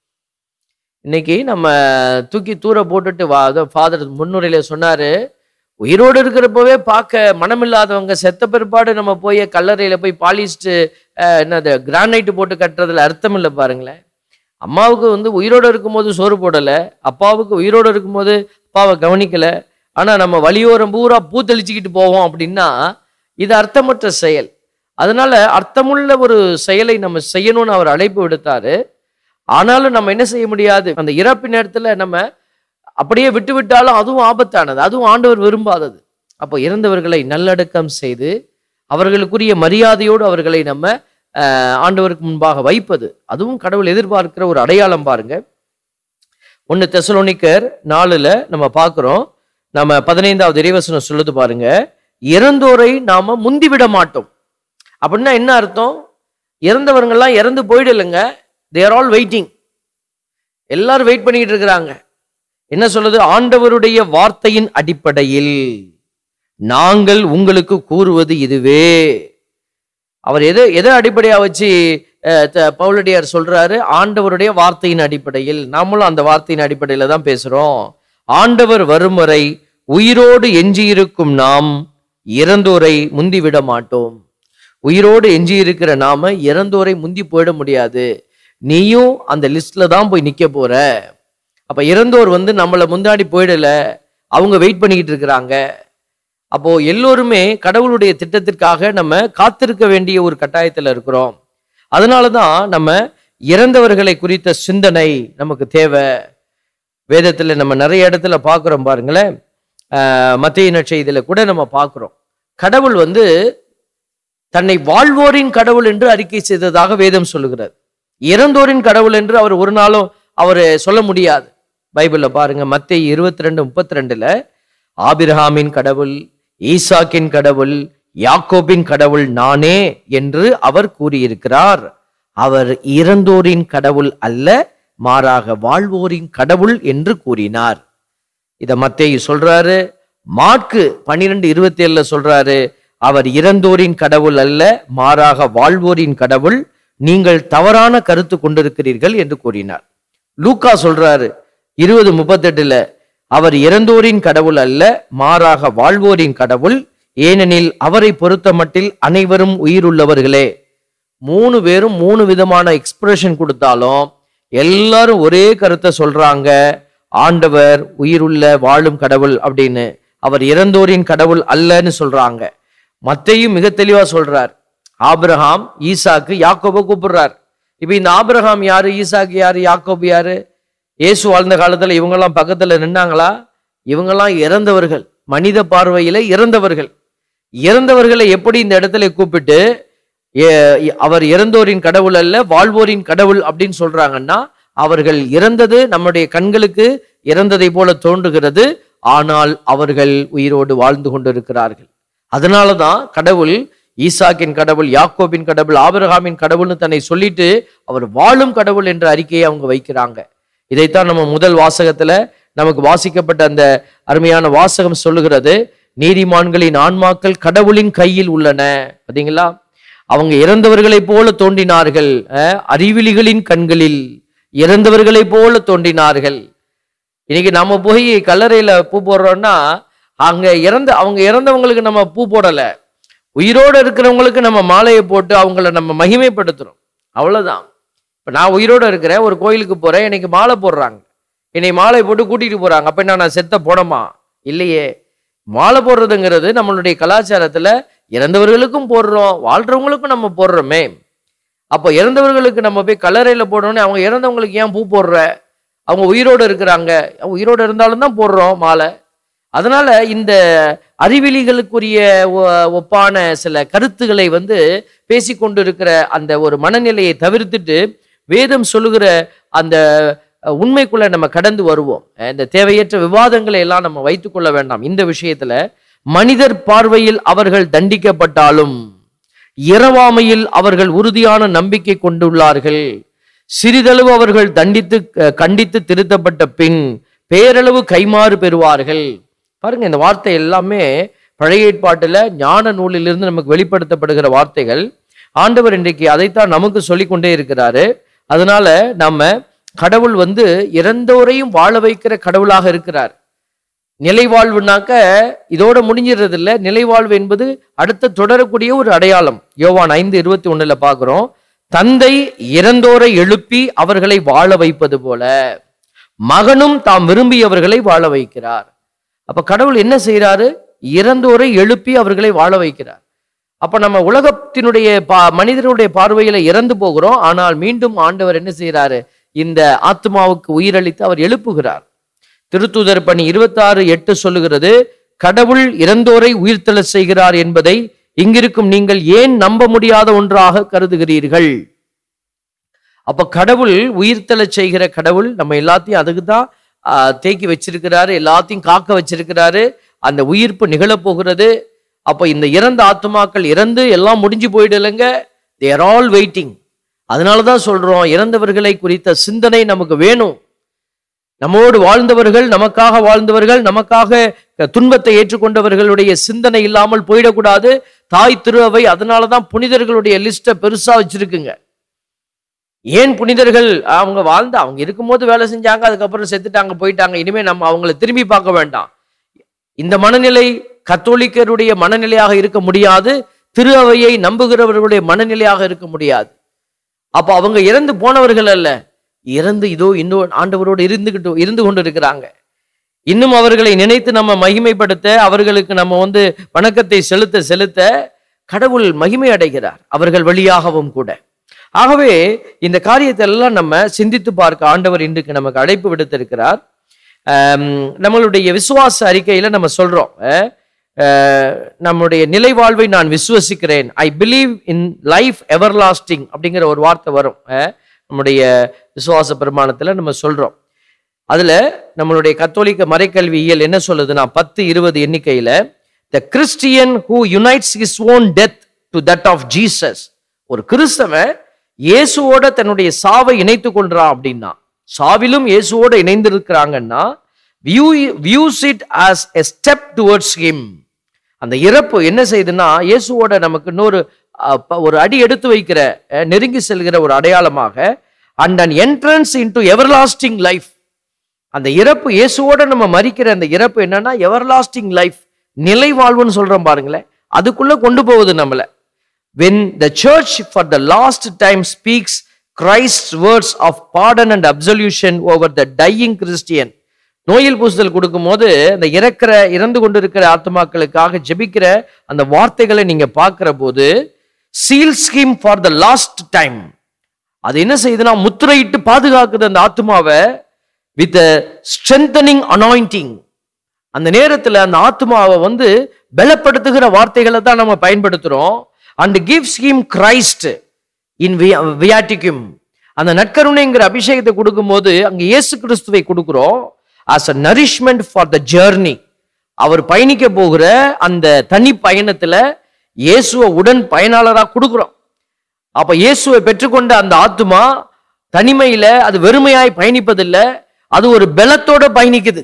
இன்னைக்கு நம்ம தூக்கி தூர போட்டுட்டு வா ஃபாதர் முன்னுரையில சொன்னாரு, உயிரோடு இருக்கிறப்பவே பார்க்க மனமில்லாதவங்க செத்த பிற்பாடு நம்ம போய் கல்லறையில போய் பாலிஸ்டு என்னது கிரானைட் போட்டு கட்டுறதுல அர்த்தம் இல்லை பாருங்களேன். அம்மாவுக்கு வந்து உயிரோடு இருக்கும்போது சோறு போடலை, அப்பாவுக்கு உயிரோடு இருக்கும்போது அப்பாவை கவனிக்கலை, ஆனால் நம்ம வழியோரம் பூரா பூத்தளிச்சுக்கிட்டு போவோம் அப்படின்னா இது அர்த்தமற்ற செயல். அதனால அர்த்தமுள்ள ஒரு செயலை நம்ம செய்யணும்னு அவர் அழைப்பு விடுத்தாரு. ஆனாலும் நம்ம என்ன செய்ய முடியாது, அந்த இறப்பு நேரத்தில் நம்ம அப்படியே விட்டு விட்டாலும் அதுவும் ஆபத்தானது, அதுவும் ஆண்டவர் விரும்பாதது. அப்போ இறந்தவர்களை நல்லடக்கம் செய்து அவர்களுக்குரிய மரியாதையோடு அவர்களை நம்ம ஆண்டவருக்கு முன்பாக வைப்பது, அதுவும் கடவுள் எதிர்பார்க்கிற ஒரு அடையாளம் பாருங்க. ஒன்று தெசலோனிக்கர் நாலுல நம்ம பார்க்கிறோம். நம்ம பதினைந்தாவது இறைவசனம் சொல்லுது பாருங்க, இறந்தோரை நாம முந்திவிட மாட்டோம். அப்படின்னா என்ன அர்த்தம்? இறந்தவர்கள்லாம் இறந்து போயிடலைங்க, தே ஆர் ஆல் வெயிட்டிங். எல்லாரும் வெயிட் பண்ணிக்கிட்டு இருக்கிறாங்க. என்ன சொல்லுது? ஆண்டவருடைய வார்த்தையின் அடிப்படையில் நாங்கள் உங்களுக்கு கூறுவது இதுவே. அவர் எதை எதை அடிப்படையா வச்சு பவுலடியார் சொல்றாரு? ஆண்டவருடைய வார்த்தையின் அடிப்படையில். நாமளும் அந்த வார்த்தையின் அடிப்படையில தான் பேசுறோம். ஆண்டவர் வரும் வரை உயிரோடு எஞ்சியிருக்கும் நாம் இறந்தோரை முந்திவிட மாட்டோம். உயிரோடு எஞ்சி இருக்கிற நாம இறந்தோரை முந்தி போயிட முடியாது. நீயும் அந்த லிஸ்ட்ல தான் போய் நிக்க போற. அப்ப இறந்தோர் வந்து நம்மளை முந்தாடி போயிடல, அவங்க வெயிட் பண்ணிக்கிட்டு இருக்கிறாங்க. அப்போ எல்லோருமே கடவுளுடைய திட்டத்திற்காக நம்ம காத்திருக்க வேண்டிய ஒரு கட்டாயத்துல இருக்கிறோம். அதனாலதான் நம்ம இறந்தவர்களை குறித்த சிந்தனை நமக்கு தேவை. வேதத்துல நம்ம நிறைய இடத்துல பார்க்கிறோம் பாருங்களேன். ஆஹ் மத்தேயு நற்செய்தியில கூட நம்ம பார்க்கிறோம், கடவுள் வந்து தன்னை வாழ்வோரின் கடவுள் என்று அறிக்கை செய்ததாக வேதம் சொல்லுகிறார். இறந்தோரின் கடவுள் என்று அவர் ஒரு நாளும் அவர் சொல்ல முடியாது. பைபிள்ல பாருங்க, மத்தேயு இருபத்தி ரெண்டு முப்பத்தி ரெண்டுல ஆபிரகாமின் கடவுள், ஈசாக்கின் கடவுள், யாக்கோபின் கடவுள் நானே என்று அவர் கூறியிருக்கிறார். அவர் இறந்தோரின் கடவுள் அல்ல, மாறாக வாழ்வோரின் கடவுள் என்று கூறினார். இத மத்தேயு சொல்றாரு. மாற்கு பன்னிரெண்டு இருபத்தி ஏழுல சொல்றாரு, அவர் இறந்தோரின் கடவுள் அல்ல, மாறாக வாழ்வோரின் கடவுள், நீங்கள் தவறான கருத்து கொண்டிருக்கிறீர்கள் என்று கூறினார். லூக்கா சொல்றாரு இருபது முப்பத்தி எட்டுல, அவர் இறந்தோரின் கடவுள் அல்ல, மாறாக வாழ்வோரின் கடவுள், ஏனெனில் அவரை பொறுத்த மட்டில் அனைவரும் உயிருள்ளவர்களே. மூணு பேரும் மூணு விதமான எக்ஸ்பிரஷன் கொடுத்தாலும் எல்லாரும் ஒரே கருத்தை சொல்றாங்க, ஆண்டவர் உயிருள்ள வாழும் கடவுள் அப்படின்னு. அவர் இறந்தோரின் கடவுள் அல்லன்னு சொல்றாங்க. மத்தேயும் மிக தெளிவா சொல்றார். ஆபிரகாம், ஈசாக்கு, யாக்கோபை கூப்பிடுறார். இப்ப இந்த ஆபிரகாம் யாரு, ஈசாக்கு யாரு, யாக்கோபு யாரு? இயேசு வாழ்ந்த காலத்துல இவங்கெல்லாம் பக்கத்துல நின்னாங்களா? இவங்கெல்லாம் இறந்தவர்கள், மனித பார்வையில இறந்தவர்கள். இறந்தவர்களை எப்படி இந்த இடத்துல கூப்பிட்டு அவர் இறந்தோரின் கடவுள் அல்ல வாழ்வோரின் கடவுள் அப்படின்னு சொல்றாங்கன்னா, அவர்கள் இறந்தது நம்முடைய கண்களுக்கு இறந்ததை போல தோன்றுகிறது, ஆனால் அவர்கள் உயிரோடு வாழ்ந்து கொண்டிருக்கிறார்கள். அதனாலதான் கடவுள் ஈசாக்கின் கடவுள், யாக்கோபின் கடவுள், ஆபிரகாமின் கடவுள்னு தன்னை சொல்லிட்டு அவர் வாழும் கடவுள் என்ற அறிக்கையை அவங்க வைக்கிறாங்க. இதைத்தான் நம்ம முதல் வாசகத்துல நமக்கு வாசிக்கப்பட்ட அந்த அருமையான வாசகம் சொல்லுகிறது. நீதிமான்களின் ஆன்மாக்கள் கடவுளின் கையில் உள்ளன. பாத்தீங்களா? அவங்க இறந்தவர்களை போல தோன்றினார்கள். அறிவிலிகளின் கண்களில் இறந்தவர்களை போல தோன்றினார்கள். இன்னைக்கு நம்ம போய் கல்லறையில பூ போடுறோம்னா, அங்க இறந்த அவங்க இறந்தவங்களுக்கு நம்ம பூ போடல, உயிரோடு இருக்கிறவங்களுக்கு நம்ம மாலையை போட்டு அவங்கள நம்ம மகிமைப்படுத்துறோம். அவ்வளவுதான். இப்ப நான் உயிரோடு இருக்கிறேன், ஒரு கோயிலுக்கு போறேன், எனக்கு மாலை போடுறாங்க, என்னை மாலை போட்டு கூட்டிட்டு போறாங்க. அப்ப என்ன நான் செத்த போனோமா? இல்லையே. மாலை போடுறதுங்கிறது நம்மளுடைய கலாச்சாரத்துல இறந்தவர்களுக்கும் போடுறோம், வாழ்றவங்களுக்கும் நம்ம போடுறோமே. அப்போ இறந்தவர்களுக்கு நம்ம போய் கல்லறையில போடணும்னு, அவங்க இறந்தவங்களுக்கு ஏன் பூ போடுற? அவங்க உயிரோடு இருக்கிறாங்க, உயிரோடு இருந்தாலும் தான் போடுறோம் மாலை. அதனால இந்த அறிவிலிகளுக்குரிய ஒப்பான சில கருத்துக்களை வந்து பேசிக்கொண்டு இருக்கிற அந்த ஒரு மனநிலையை தவிர்த்துட்டு வேதம் சொல்லுகிற அந்த உண்மைக்குள்ள நம்ம கடந்து வருவோம். இந்த தேவையற்ற விவாதங்களை எல்லாம் நம்ம வைத்துக் கொள்ள வேண்டாம். இந்த விஷயத்துல மனிதர் பார்வையில் அவர்கள் தண்டிக்கப்பட்டாலும் இரவாமையில் அவர்கள் உறுதியான நம்பிக்கை கொண்டுள்ளார்கள். சிறிதளவு அவர்கள் தண்டித்து கண்டித்து திருத்தப்பட்ட பின் பேரளவு கைமாறு பெறுவார்கள். பாருங்க, இந்த வார்த்தை எல்லாமே பழைய ஏற்பாட்டுல ஞான நூலிலிருந்து நமக்கு வெளிப்படுத்தப்படுகிற வார்த்தைகள். ஆண்டவர் இன்றைக்கு அதைத்தான் நமக்கு சொல்லிக் கொண்டே இருக்கிறாரு. அதனால நம்ம கடவுள் வந்து இறந்தோரையும் வாழ வைக்கிற கடவுளாக இருக்கிறார். நிலைவாழ்வுனாக்க இதோட முடிஞ்சிடறது இல்லை. நிலைவாழ்வு என்பது அடுத்த தொடரக்கூடிய ஒரு அடையாளம். யோவான் ஐந்து இருபத்தி ஒண்ணுல பாக்குறோம், தந்தை இறந்தோரை எழுப்பி அவர்களை வாழ வைப்பது போல மகனும் தாம் விரும்பியவர்களை வாழ வைக்கிறார். அப்ப கடவுள் என்ன செய்யறாரு? இறந்தோரை எழுப்பி அவர்களை வாழ வைக்கிறார். அப்ப நம்ம உலகத்தினுடைய பா மனிதனுடைய பார்வையில இறந்து போகிறோம், ஆனால் மீண்டும் ஆண்டவர் என்ன செய்யறாரு? இந்த ஆத்மாவுக்கு உயிரளித்து அவர் எழுப்புகிறார். திருத்தூதர் பணி இருபத்தி ஆறு எட்டு சொல்லுகிறது, கடவுள் இறந்தோரை உயிர்த்தெழ செய்கிறார் என்பதை இங்கிருக்கும் நீங்கள் ஏன் நம்ப முடியாத ஒன்றாக கருதுகிறீர்கள்? அப்ப கடவுள் உயிர்த்தெழ செய்கிற கடவுள் நம்ம எல்லாத்தையும் அதுக்கு தான் தேக்கி வச்சிருக்கிறாரு, எல்லாத்தையும் காக்க வச்சிருக்கிறாரு. அந்த உயிர்ப்பு நிகழப்போகிறது. அப்ப இந்த இறந்த ஆத்மாக்கள் இறந்து எல்லாம் முடிஞ்சு போயிடலைங்க. they are all waiting. அதனாலதான் சொல்றோம், இறந்தவர்களை குறித்த சிந்தனை நமக்கு வேணும். நம்மோடு வாழ்ந்தவர்கள், நமக்காக வாழ்ந்தவர்கள், நமக்காக துன்பத்தை ஏற்றுக்கொண்டவர்களுடைய சிந்தனை இல்லாமல் போயிடக்கூடாது. தாய் திரு அவை அதனாலதான் புனிதர்களுடைய லிஸ்ட்டை பெருசா வச்சிருக்குங்க. ஏன் புனிதர்கள்? அவங்க வாழ்ந்த அவங்க இருக்கும்போது வேலை செஞ்சாங்க, அதுக்கப்புறம் செத்துட்டாங்க, போயிட்டாங்க, இனிமே நம்ம அவங்களை திரும்பி பார்க்க வேண்டாம். இந்த மனநிலை கத்தோலிக்கருடைய மனநிலையாக இருக்க முடியாது, திரு அவையை நம்புகிறவர்களுடைய மனநிலையாக இருக்க முடியாது. அப்ப அவங்க இறந்து போனவர்கள் அல்ல, இறந்து இதோ இன்னும் ஆண்டவரோடு இருந்துகிட்டு இருந்து கொண்டு இருக்கிறாங்க. இன்னும் அவர்களை நினைத்து நம்ம மகிமைப்படுத்த, அவர்களுக்கு நம்ம வந்து வணக்கத்தை செலுத்த செலுத்த கடவுள் மகிமை அடைகிறார், அவர்கள் வழியாகவும் கூட. ஆகவே இந்த காரியத்தை எல்லாம் நம்ம சிந்தித்து பார்க்க ஆண்டவர் இன்றைக்கு நமக்கு அழைப்பு விடுத்திருக்கிறார். நம்மளுடைய விசுவாச அறிக்கையில நம்ம சொல்றோம், நம்முடைய நிலை வாழ்வை நான் விசுவசிக்கிறேன், I believe in life everlasting அப்படிங்கிற ஒரு வார்த்தை வரும் நம்முடைய விசுவாச பிரமாணத்துல நம்ம சொல்றோம். அதுல நம்மளுடைய கத்தோலிக்க மறைக்கல்வியியல் என்ன சொல்லுதுன்னா, பத்து இருபது எண்ணிக்கையில, the Christian who unites his own death to that of Jesus. ஒரு கிறிஸ்தவன் இயேசுவோட தன்னுடைய சாவை இணைத்து கொள்றான் அப்படின்னா, சாவிலும் இயேசுவோட இணைந்து இருக்கிறாங்கன்னா, view views it as a step towards him. அந்த இறப்பு என்ன செய்யுதுன்னா, இயேசுவோட நமக்கு இன்னொரு ஒரு அடி எடுத்து வைக்கிற, நெருங்கி செல்கிற ஒரு அடையாளமாக, and an entrance into everlasting life. அந்த இறப்பு, இயேசுவோட நம்ம மரிக்கிற அந்த இறப்பு என்னன்னா எவர்லாஸ்டிங் லைஃப், நிலை வாழ்வுன்னு சொல்றோம் பாருங்களேன், அதுக்குள்ள கொண்டு போகுது நம்மள. When the church for the last time speaks Christ's words of pardon and absolution over the dying Christian, நோயில் பூசுதல் கொடுக்கும்போது அந்த இறக்கிற இறந்து கொண்டிருக்கிற ஆத்மாக்களுக்காக ஜெபிக்கிற அந்த வார்த்தைகளை நீங்க பார்க்கிற போது seal scheme for the last time, அது என்ன செய்யுதுன்னா முத்திரையிட்டு பாதுகாக்குது அந்த ஆத்மாவை வித் ஸ்ட்ரென்தனிங் அனாயிண்டிங். அந்த நேரத்தில் அந்த ஆத்மாவை வந்து பலப்படுத்துகிற வார்த்தைகளை தான் நம்ம பயன்படுத்துறோம். And gives him Christ in viaticum, அந்த நற்கருணைங்கிற அபிஷேகத்தை கொடுக்கும்போது அங்க இயேசு கிறிஸ்துவை கொடுக்கிறோம் as a nourishment for the journey. அவர் பயணிக்க போகிற அந்த தனி பயணத்துல இயேசுவை உடன் பயனாளராக கொடுக்கிறோம். அப்ப இயேசுவை பெற்றுக்கொண்ட அந்த ஆத்மா தனிமையில அது வெறுமையாய் பயணிப்பதில்லை, அது ஒரு பலத்தோட பயணிக்குது.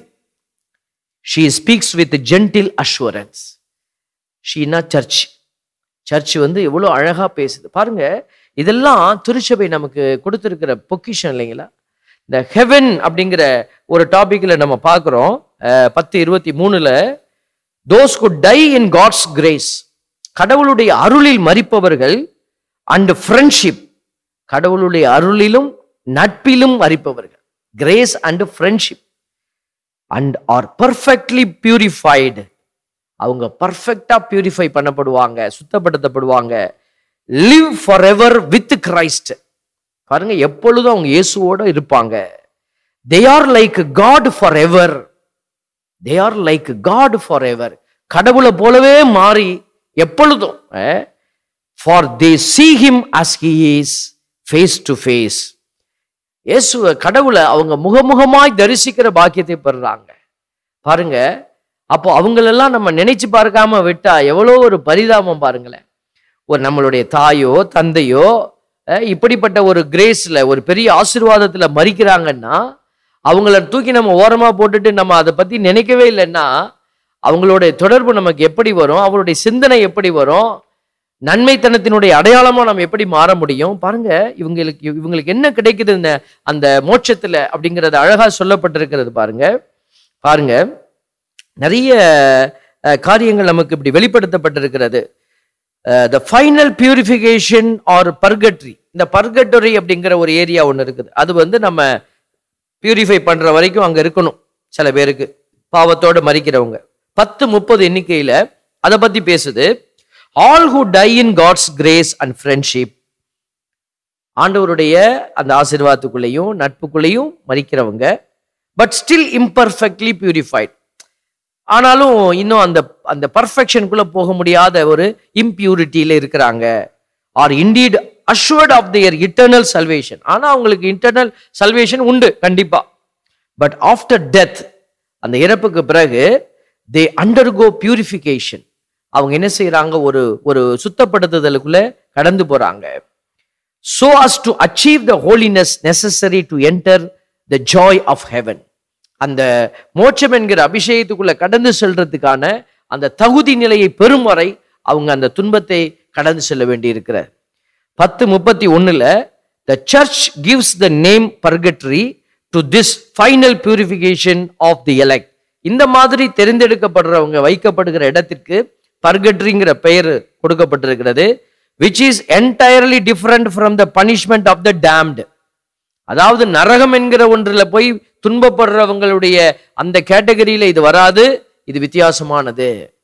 she speaks with gentle assurance. she na church church வந்து எவ்வளோ அழகா பேசுது பாருங்க. இதெல்லாம் திருச்சபை நமக்கு கொடுத்திருக்கிற பொக்கிஷன் இல்லைங்களா? இந்த ஹெவன் அப்படிங்கிற ஒரு டாபிக்ல நம்ம பார்க்கிறோம். பத்து இருபத்தி மூணுல those who die in God's grace, கடவுளுடைய அருளில் மரிப்பவர்கள், அண்ட் ஃப்ரெண்ட்ஷிப், கடவுளுடைய அருளிலும் நட்பிலும் மரிப்பவர்கள், grace and friendship, and are perfectly purified, அவங்க பர்ஃபெக்டா பியூரிஃபை பண்ணப்படுவாங்க, சுத்தப்படுத்தப்படுவாங்க. Live for ever with Christ, பாருங்க எப்பொழுதும் அவங்க இயேசுவோட இருப்பாங்க. They are like God for ever, they are like God for ever, கடவுளை போலவே மாறி எப்பொழுதும். For they see him as he is face to face, இயேசுவ கடவுளை அவங்க முகமுகமாய் தரிசிக்கிற பாக்கியத்தை பெறுறாங்க பாருங்க. அப்போ அவங்களெல்லாம் நம்ம நினைச்சு பார்க்காம விட்டா எவ்வளோ ஒரு பரிதாபம் பாருங்களேன். ஒரு நம்மளுடைய தாயோ தந்தையோ இப்படிப்பட்ட ஒரு கிரேஸ்ல ஒரு பெரிய ஆசீர்வாதத்துல மரிக்கிறாங்கன்னா அவங்கள தூக்கி நம்ம ஓரமா போட்டுட்டு நம்ம அதை பத்தி நினைக்கவே இல்லைன்னா அவங்களுடைய தொடர்பு நமக்கு எப்படி வரும், அவங்களுடைய சிந்தனை எப்படி வரும், நன்மைத்தனத்தினுடைய அடையாளமா நம்ம எப்படி மாற முடியும் பாருங்க. இவங்களுக்கு இவங்களுக்கு என்ன கிடைக்குது அந்த மோட்சத்துல அப்படிங்கிறது அழகா சொல்லப்பட்டிருக்கிறது பாருங்க. பாருங்க நிறைய காரியங்கள் நமக்கு இப்படி வெளிப்படுத்தப்பட்டிருக்கிறது. The final purification are purgatory, இந்த பர்கட்டரி அப்படிங்கிற ஒரு ஏரியா ஒன்று இருக்குது. அது வந்து நம்ம பியூரிஃபை பண்ற வரைக்கும் அங்க இருக்கணும். சில பேருக்கு பாவத்தோடு மரிக்கிறவங்க பத்து முப்பது எண்ணிக்கையில அதை பத்தி பேசுது. All who die in God's grace and friendship, ஆண்டவருடைய அந்த ஆசீர்வாதத்துக்குள்ளேயும் நட்புக்குள்ளேயும் மரிக்கிறவங்க, பட் ஸ்டில் இம்பர்ஃபெக்ட்லி பியூரிஃபைட், ஆனாலும் இன்னும் அந்த அந்த பர்ஃபெக்ஷனுக்குள்ள போக முடியாத ஒரு இம்பியூரிட்டியில இருக்கிறாங்க. Are indeed assured of their eternal salvation, ஆனா அவங்களுக்கு இன்டர்னல் சல்வேஷன் உண்டு கண்டிப்பா. பட் ஆஃப்டர் டெத், அந்த இறப்புக்கு பிறகு தே அண்டர்கோ பியூரிஃபிகேஷன், அவங்க என்ன செய்யறாங்க, ஒரு ஒரு சுத்தப்படுத்துதலுக்குள்ள கடந்து போறாங்க. so as to achieve the holiness necessary to enter the joy of heaven, அந்த மோட்சம் என்கிற அபிஷேகத்துக்குள்ள கடந்து செல்றதுக்கான அந்த தகுதி நிலையை பெறும் வரை அவங்க அந்த துன்பத்தை கடந்து செல்ல வேண்டி இருக்கிறார். பத்து முப்பத்தி ஒண்ணுல the church gives the name purgatory to this final purification of the elect, இந்த மாதிரி தெரிந்தெடுக்கப்படுறவங்க வைக்கப்படுகிற இடத்திற்கு பர்கட்ரிங்கிற பெயர் கொடுக்கப்பட்டிருக்கிறது. which is entirely different from the punishment of the damned, அதாவது நரகம் என்கிற ஒன்றுல போய் துன்பப்படுறவங்களுடைய அந்த கேட்டகரியில இது வராது, இது வித்தியாசமானது.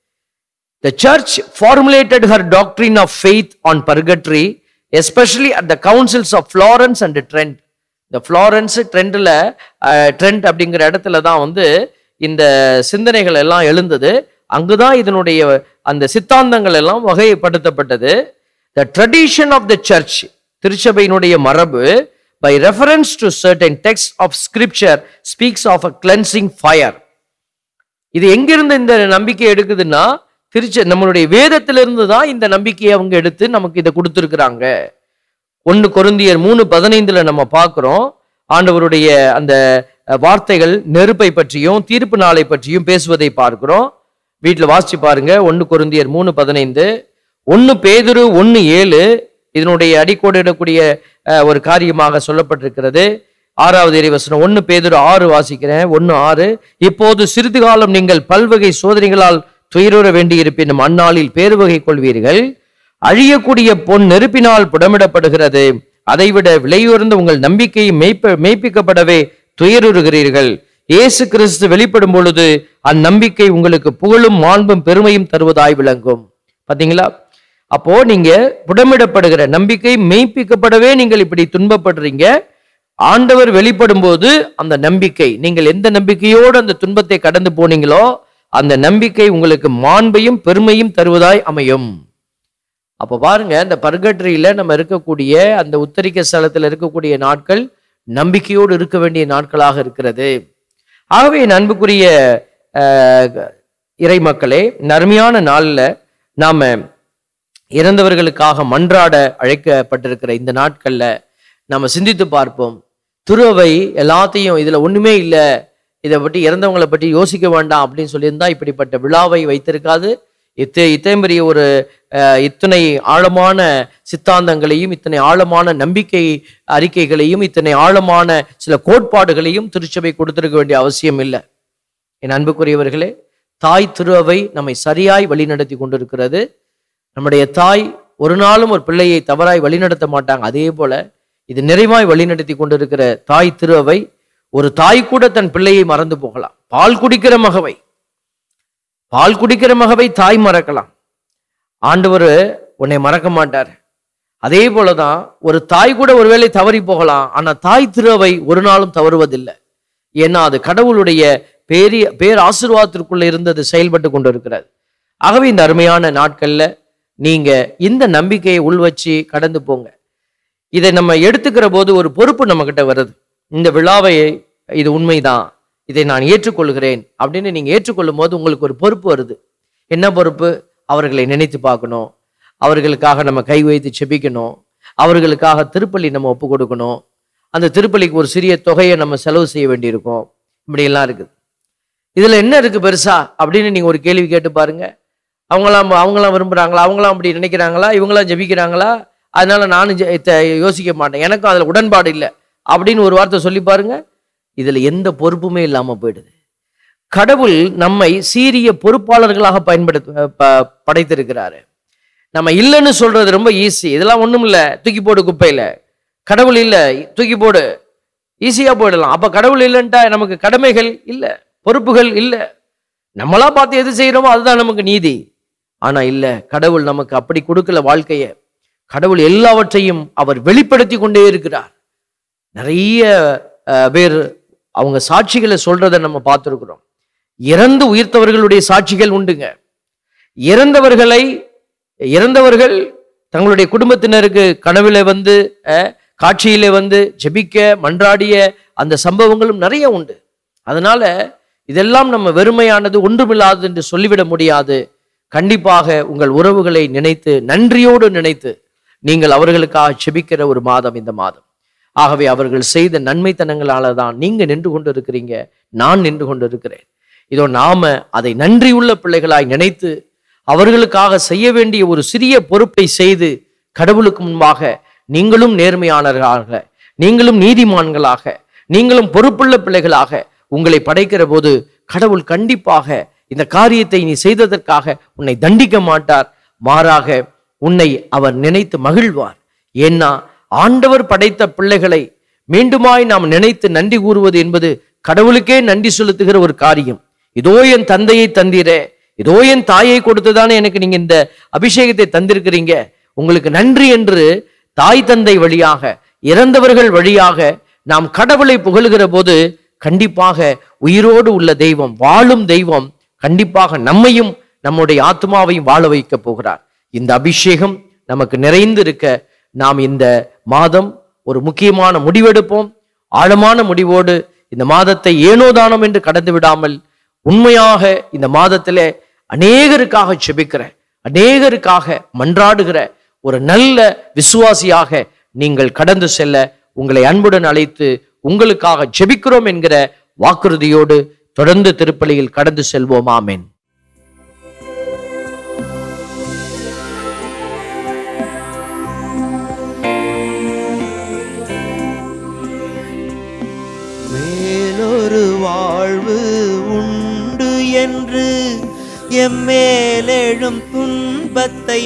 The church formulated her doctrine of faith on purgatory, especially at the councils of Florence and Trent. இந்த ஃப்ளாரன்ஸ் ட்ரெண்ட்ல ட்ரெண்ட் அப்படிங்கிற இடத்துல தான் வந்து இந்த சிந்தனைகள் எல்லாம் எழுந்தது. அங்குதான் இதனுடைய அந்த சித்தாந்தங்கள் எல்லாம் வகைப்படுத்தப்பட்டது. The tradition of the church, திருச்சபையினுடைய மரபு, by reference to certain texts of scripture speaks of a cleansing fire. இது எங்கிருந்து இந்த நம்பிக்கை எடுக்குதுன்னா திருச்ச நம்மளுடைய வேதத்திலிருந்து தான் இந்த நம்பிக்கையை அவங்க எடுத்து நமக்கு இதை கொடுத்துருக்குறாங்க. ஒன்னு கொரிந்தியர் மூணு பதினைந்துல நம்ம பார்க்கிறோம் ஆண்டவருடைய அந்த வார்த்தைகள் நெருப்பை பற்றியும் தீர்ப்பு நாளை பற்றியும் பேசுவதை பார்க்கிறோம். வீட்டில் வாசிச்சு பாருங்க. ஒன்னு கொரிந்தியர் மூணு பதினைந்து, ஒன்னு பேதுரு ஒன்னு ஏழு இதனுடைய அடிக்கோடிடக்கூடிய ஒரு காரியமாக சொல்லப்பட்டிருக்கிறது. ஆறாவது இறைவசனம் ஒன்னு பேதுரு ஆறு வாசிக்கிறேன். ஒன்னு ஆறு, இப்போது சிறிது காலம் நீங்கள் பல்வகை சோதனைகளால் துயருற வேண்டியிருப்பினும் அந்நாளில் பேருவகை கொள்வீர்கள். அழியக்கூடிய பொன் நெருப்பினால் புடமிடப்படுகிறது, அதைவிட விலையுயர்ந்த உங்கள் நம்பிக்கையை மெய்ப்ப மெய்ப்பிக்கப்படவே துயருறுகிறீர்கள். இயேசு கிறிஸ்து வெளிப்படும் பொழுது அந்நம்பிக்கை உங்களுக்கு புகழும் மாண்பும் பெருமையும் தருவதாய் விளங்கும். பாத்தீங்களா? அப்போ நீங்க புடமிடப்படுகிற நம்பிக்கை மெய்ப்பிக்கப்படவே நீங்கள் இப்படி துன்பப்படுறீங்க. ஆண்டவர் வெளிப்படும் போது அந்த நம்பிக்கை, நீங்கள் எந்த நம்பிக்கையோடு அந்த துன்பத்தை கடந்து போனீங்களோ அந்த நம்பிக்கை உங்களுக்கு மாண்பையும் பெருமையும் தருவதாய் அமையும். அப்ப பாருங்க, இந்த பர்கட்ரியில நம்ம இருக்கக்கூடிய அந்த உத்தரிக்க ஸ்தலத்தில் இருக்கக்கூடிய நாட்கள் நம்பிக்கையோடு இருக்க வேண்டிய நாட்களாக இருக்கிறது. ஆகவே அன்புக்குரிய இறை மக்களே, அருமையான நாள்ல நாம இறந்தவர்களுக்காக மன்றாட அழைக்கப்பட்டிருக்கிற இந்த நாட்கள்ல நாம சிந்தித்து பார்ப்போம். துறவை எல்லாத்தையும் இதுல ஒண்ணுமே இல்லை, இதை பற்றி இறந்தவங்களை பற்றி யோசிக்க வேண்டாம் அப்படின்னு சொல்லியிருந்தா இப்படிப்பட்ட விழாவை வைத்திருக்காது. இத்த இத்தனை பெரிய ஒரு இத்தனை ஆழமான சித்தாந்தங்களையும் இத்தனை ஆழமான நம்பிக்கை அறிக்கைகளையும் இத்தனை ஆழமான சில கோட்பாடுகளையும் திருச்சபை கொடுத்திருக்க வேண்டிய அவசியம் இல்லை. என் அன்புக்குரியவர்களே, தாய் திருவை நம்மை சரியாய் வழிநடத்தி கொண்டிருக்கிறது. நம்முடைய தாய் ஒரு நாளும் ஒரு பிள்ளையை தவறாய் வழிநடத்த மாட்டாங்க. அதே போல இது நிறைவாய் வழிநடத்தி கொண்டிருக்கிற தாய் திருவை, ஒரு தாய் கூட தன் பிள்ளையை மறந்து போகலாம். பால் குடிக்கிற மகவை பால் குடிக்கிற மகவை தாய் மறக்கலாம், ஆண்டவர் உன்னை மறக்க மாட்டார். அதே போலதான் ஒரு தாய் கூட ஒருவேளை தவறி போகலாம், ஆனா தாய் திருவை ஒரு நாளும் தவறுவதில்லை. ஏன்னா அது கடவுளுடைய பேரிய பேர் ஆசீர்வாதத்திற்குள்ள இருந்தது செயல்பட்டு கொண்டு இருக்கிறது. ஆகவே இந்த அருமையான நாட்கள்ல நீங்க இந்த நம்பிக்கையை உள்வச்சு கடந்து போங்க. இதை நம்ம எடுத்துக்கிற போது ஒரு பொறுப்பு நம்ம கிட்ட வருது. இந்த விழாவை, இது உண்மைதான், இதை நான் ஏற்றுக்கொள்கிறேன் அப்படின்னு நீங்க ஏற்றுக்கொள்ளும் போது உங்களுக்கு ஒரு பொறுப்பு வருது. என்ன பொறுப்பு? அவர்களை நினைத்து பார்க்கணும், அவர்களுக்காக நம்ம கை வைத்து செபிக்கணும், அவர்களுக்காக திருப்பலி நம்ம ஒப்பு கொடுக்கணும், அந்த திருப்பலிக்கு ஒரு சிறிய தொகையை நம்ம செலவு செய்ய வேண்டியிருக்கும். இப்படியெல்லாம் இருக்குது. இதுல என்ன இருக்கு பெருசா அப்படின்னு நீங்க ஒரு கேள்வி கேட்டு பாருங்க. அவங்களாம் அவங்களாம் விரும்புறாங்களா? அவங்களாம் அப்படி நினைக்கிறாங்களா? இவங்களாம் ஜெபிக்கிறாங்களா? அதனால நானும் யோசிக்க மாட்டேன், எனக்கும் அதுல உடன்பாடு இல்லை அப்படின்னு ஒரு வார்த்தை சொல்லி பாருங்க. இதுல எந்த பொறுப்புமே இல்லாம போயிடுது. கடவுள் நம்மை சீரிய பொறுப்பாளர்களாக பயன்படுத்த படைத்திருக்கிறாரு. நம்ம இல்லைன்னு சொல்றது ரொம்ப ஈஸி. இதெல்லாம் ஒண்ணும் இல்லை, தூக்கி போடு குப்பையில. கடவுள் இல்லை, தூக்கி போடு, ஈஸியா போயிடலாம். அப்ப கடவுள் இல்லைன்ட்டா நமக்கு கடமைகள் இல்லை, பொறுப்புகள் இல்லை. நம்மளா பார்த்து எது செய்யறோமோ அதுதான் நமக்கு நீதி. ஆனா இல்ல, கடவுள் நமக்கு அப்படி கொடுக்கல வாழ்க்கைய. கடவுள் எல்லாவற்றையும் அவர் வெளிப்படுத்தி கொண்டே இருக்கிறார். நிறைய பேர் அவங்க சாட்சிகளை சொல்றதை நம்ம பார்த்துருக்கிறோம். இறந்து உயிர்த்தவர்களுடைய சாட்சிகள் உண்டுங்க. இறந்தவர்களை இறந்தவர்கள் தங்களுடைய குடும்பத்தினருக்கு கனவுல வந்து காட்சியில வந்து ஜெபிக்க மன்றாடிய அந்த சம்பவங்களும் நிறைய உண்டு. அதனால இதெல்லாம் நம்ம வெறுமையானது ஒன்றுமில்லாது என்று சொல்லிவிட முடியாது. கண்டிப்பாக உங்கள் உறவுகளை நினைத்து, நன்றியோடு நினைத்து நீங்கள் அவர்களுக்காக ஜெபிக்கிற ஒரு மாதம் இந்த மாதம். ஆகவே அவர்கள் செய்த நன்மைத்தனங்களால தான் நீங்க நின்று கொண்டு இருக்கிறீங்க, நான் நின்று கொண்டு இருக்கிறேன். இதோ நாம அதை நன்றியுள்ள பிள்ளைகளாய் நினைத்து அவர்களுக்காக செய்ய வேண்டிய ஒரு சிறிய பொறுப்பை செய்து கடவுளுக்கு முன்பாக நீங்களும் நேர்மையாளர்களாக, நீங்களும் நீதிமான்களாக, நீங்களும் பொறுப்புள்ள பிள்ளைகளாக உங்களை படைக்கிற போது கடவுள் கண்டிப்பாக இந்த காரியத்தை நீ செய்ததற்காக உன்னை தண்டிக்க மாட்டார். மாறாக உன்னை அவர் நினைத்து மகிழ்வார். ஏன்னா ஆண்டவர் படைத்த பிள்ளைகளை மீண்டுமாய் நாம் நினைத்து நன்றி கூறுவது என்பது கடவுளுக்கே நன்றி செலுத்துகிற ஒரு காரியம். இதோ என் தந்தையை தந்தீரே, இதோ என் தாயை கொடுத்துதானே எனக்கு நீங்க இந்த அபிஷேகத்தை தந்திருக்கிறீங்க, உங்களுக்கு நன்றி என்று தாய் தந்தை வழியாக, இறந்தவர்கள் வழியாக நாம் கடவுளை புகழுகிற போது கண்டிப்பாக உயிரோடு உள்ள தெய்வம், வாழும் தெய்வம் கண்டிப்பாக நம்மையும் நம்முடைய ஆத்மாவையும் வாழ வைக்க போகிறார். இந்த அபிஷேகம் நமக்கு நிறைந்து இருக்க நாம் இந்த மாதம் ஒரு முக்கியமான முடிவெடுப்போம். ஆழமான முடிவோடு இந்த மாதத்தை ஏனோதானம் என்று கடந்து விடாமல் உண்மையாக இந்த மாதத்திலே அநேகருக்காக செபிக்கிற, அநேகருக்காக மன்றாடுகிற ஒரு நல்ல விசுவாசியாக நீங்கள் கடந்து செல்ல உங்களை அன்புடன் அழைத்து உங்களுக்காக ஜெபிக்கிறோம் என்கிற வாக்குறுதியோடு தொடர்ந்து திருப்பலியில் கடந்து செல்வோம். ஆமென். மேலொரு வாழ்வு உண்டு என்று எம்மேலெழும் துன்பத்தை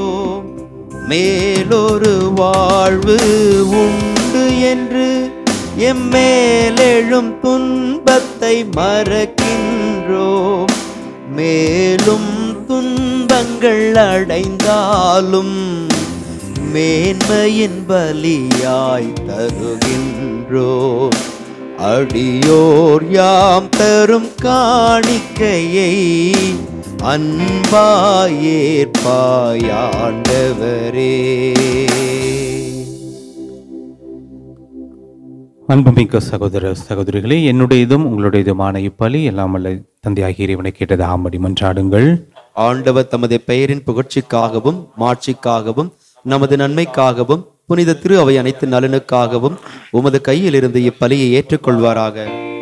மறக்கின்றோம். மேலொரு வாழ்வு உண்டு என்று எம்மேலெழும் துன்பத்தை மறக்கின்றோம். மேலும் துன்பங்கள் அடைந்தாலும் மேன்மையின் பலியாய் தருகின்றோம். அடியோர் யாம் தரும் காணிக்கையை அன்பாயேற்பாய் ஆண்டவரே. அன்புமிக்க சகோதர சகோதரிகளே, என்னுடையதும் உங்களுடையதுமான இப்பலி எல்லாம் வல்ல தந்தையாகிய இறைவனை கேட்டது ஆமடி மன்றாடுங்கள். ஆண்டவர் தமது பெயரின் புகழ்ச்சிக்காகவும் மாட்சிக்காகவும் நமது நன்மைக்காகவும் புனித திரு அவை அனைத்து நலனுக்காகவும் உமது கையில் இருந்து இப்பலியை ஏற்றுக்கொள்வாராக.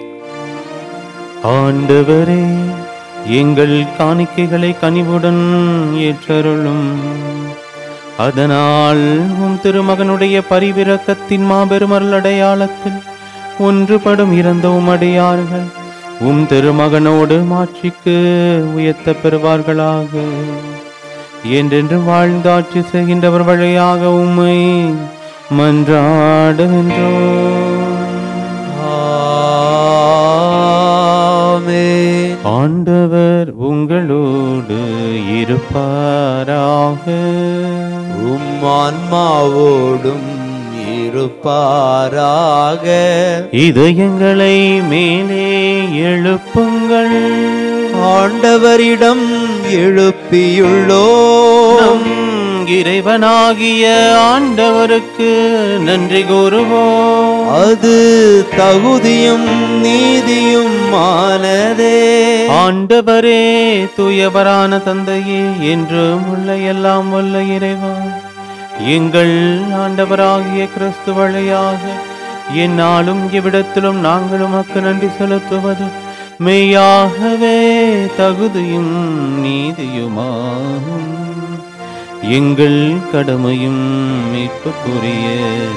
ஆண்டவரே, எங்கள் காணிக்கைகளை கனிவுடன் ஏற்றருளும். அதனால் உம் திருமகனுடைய பரிவிரக்கத்தின் மாபெரும் அருளடையாளத்தில் ஒன்றுபடும் இறந்த உமடியார்கள் உம் திருமகனோடு மாட்சிக்கு உயர்த்த பெறுவார்களாக. என்றென்று வாழ்ந்தாட்சி செய்கின்றவர் வழியாக உம்மை மன்றாடுகின்றோம். ஆமென். ஆண்டவர் உங்களோடு இருப்பாராக. உம் ஆன்மாவோடும் இருப்பாராக. இதயங்களை மேலே எழுப்புங்கள். ஆண்டவரிடம் எழுப்பியுள்ளோம். நம் இறைவனாகிய ஆண்டவருக்கு நன்றி கூறுவோம். அது தகுதியும் நீதியும் ஆனதே. ஆண்டவரே, தூயவரான தந்தையே, என்றும் உள்ள எல்லாம் வல்ல இறைவா, எங்கள் ஆண்டவராகிய கிறிஸ்து வழியாக எந்நாளும் இவ்விடத்திலும் நாங்கள் உமக்கு நன்றி செலுத்துவது மெய்யாகவே தகுதியும் நீதியுமாகும். எங்கள் கடமையும் மீட்புக்குரிய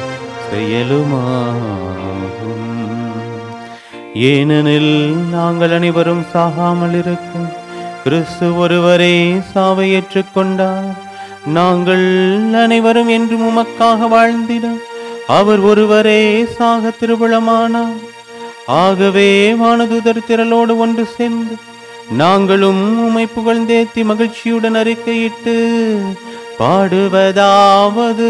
செயலுமாகும். ஏனெனில் நாங்கள் அனைவரும் சாகாமல் இருக்க கிறிஸ்து ஒருவரே சாவை ஏற்றுக்கொண்டார். நாங்கள் அனைவரும் என்றும் உமக்காக வாழ்ந்திட அவர் ஒருவரே சாக திருவிழமானார். ஆகவே வானதூதர் திரளோடு ஒன்று சேர்ந்து நாங்களும் உம்மை புகழ்ந்தேத்தி மகிழ்ச்சியுடன் அறிக்கையிட்டு பாடுவதாவது: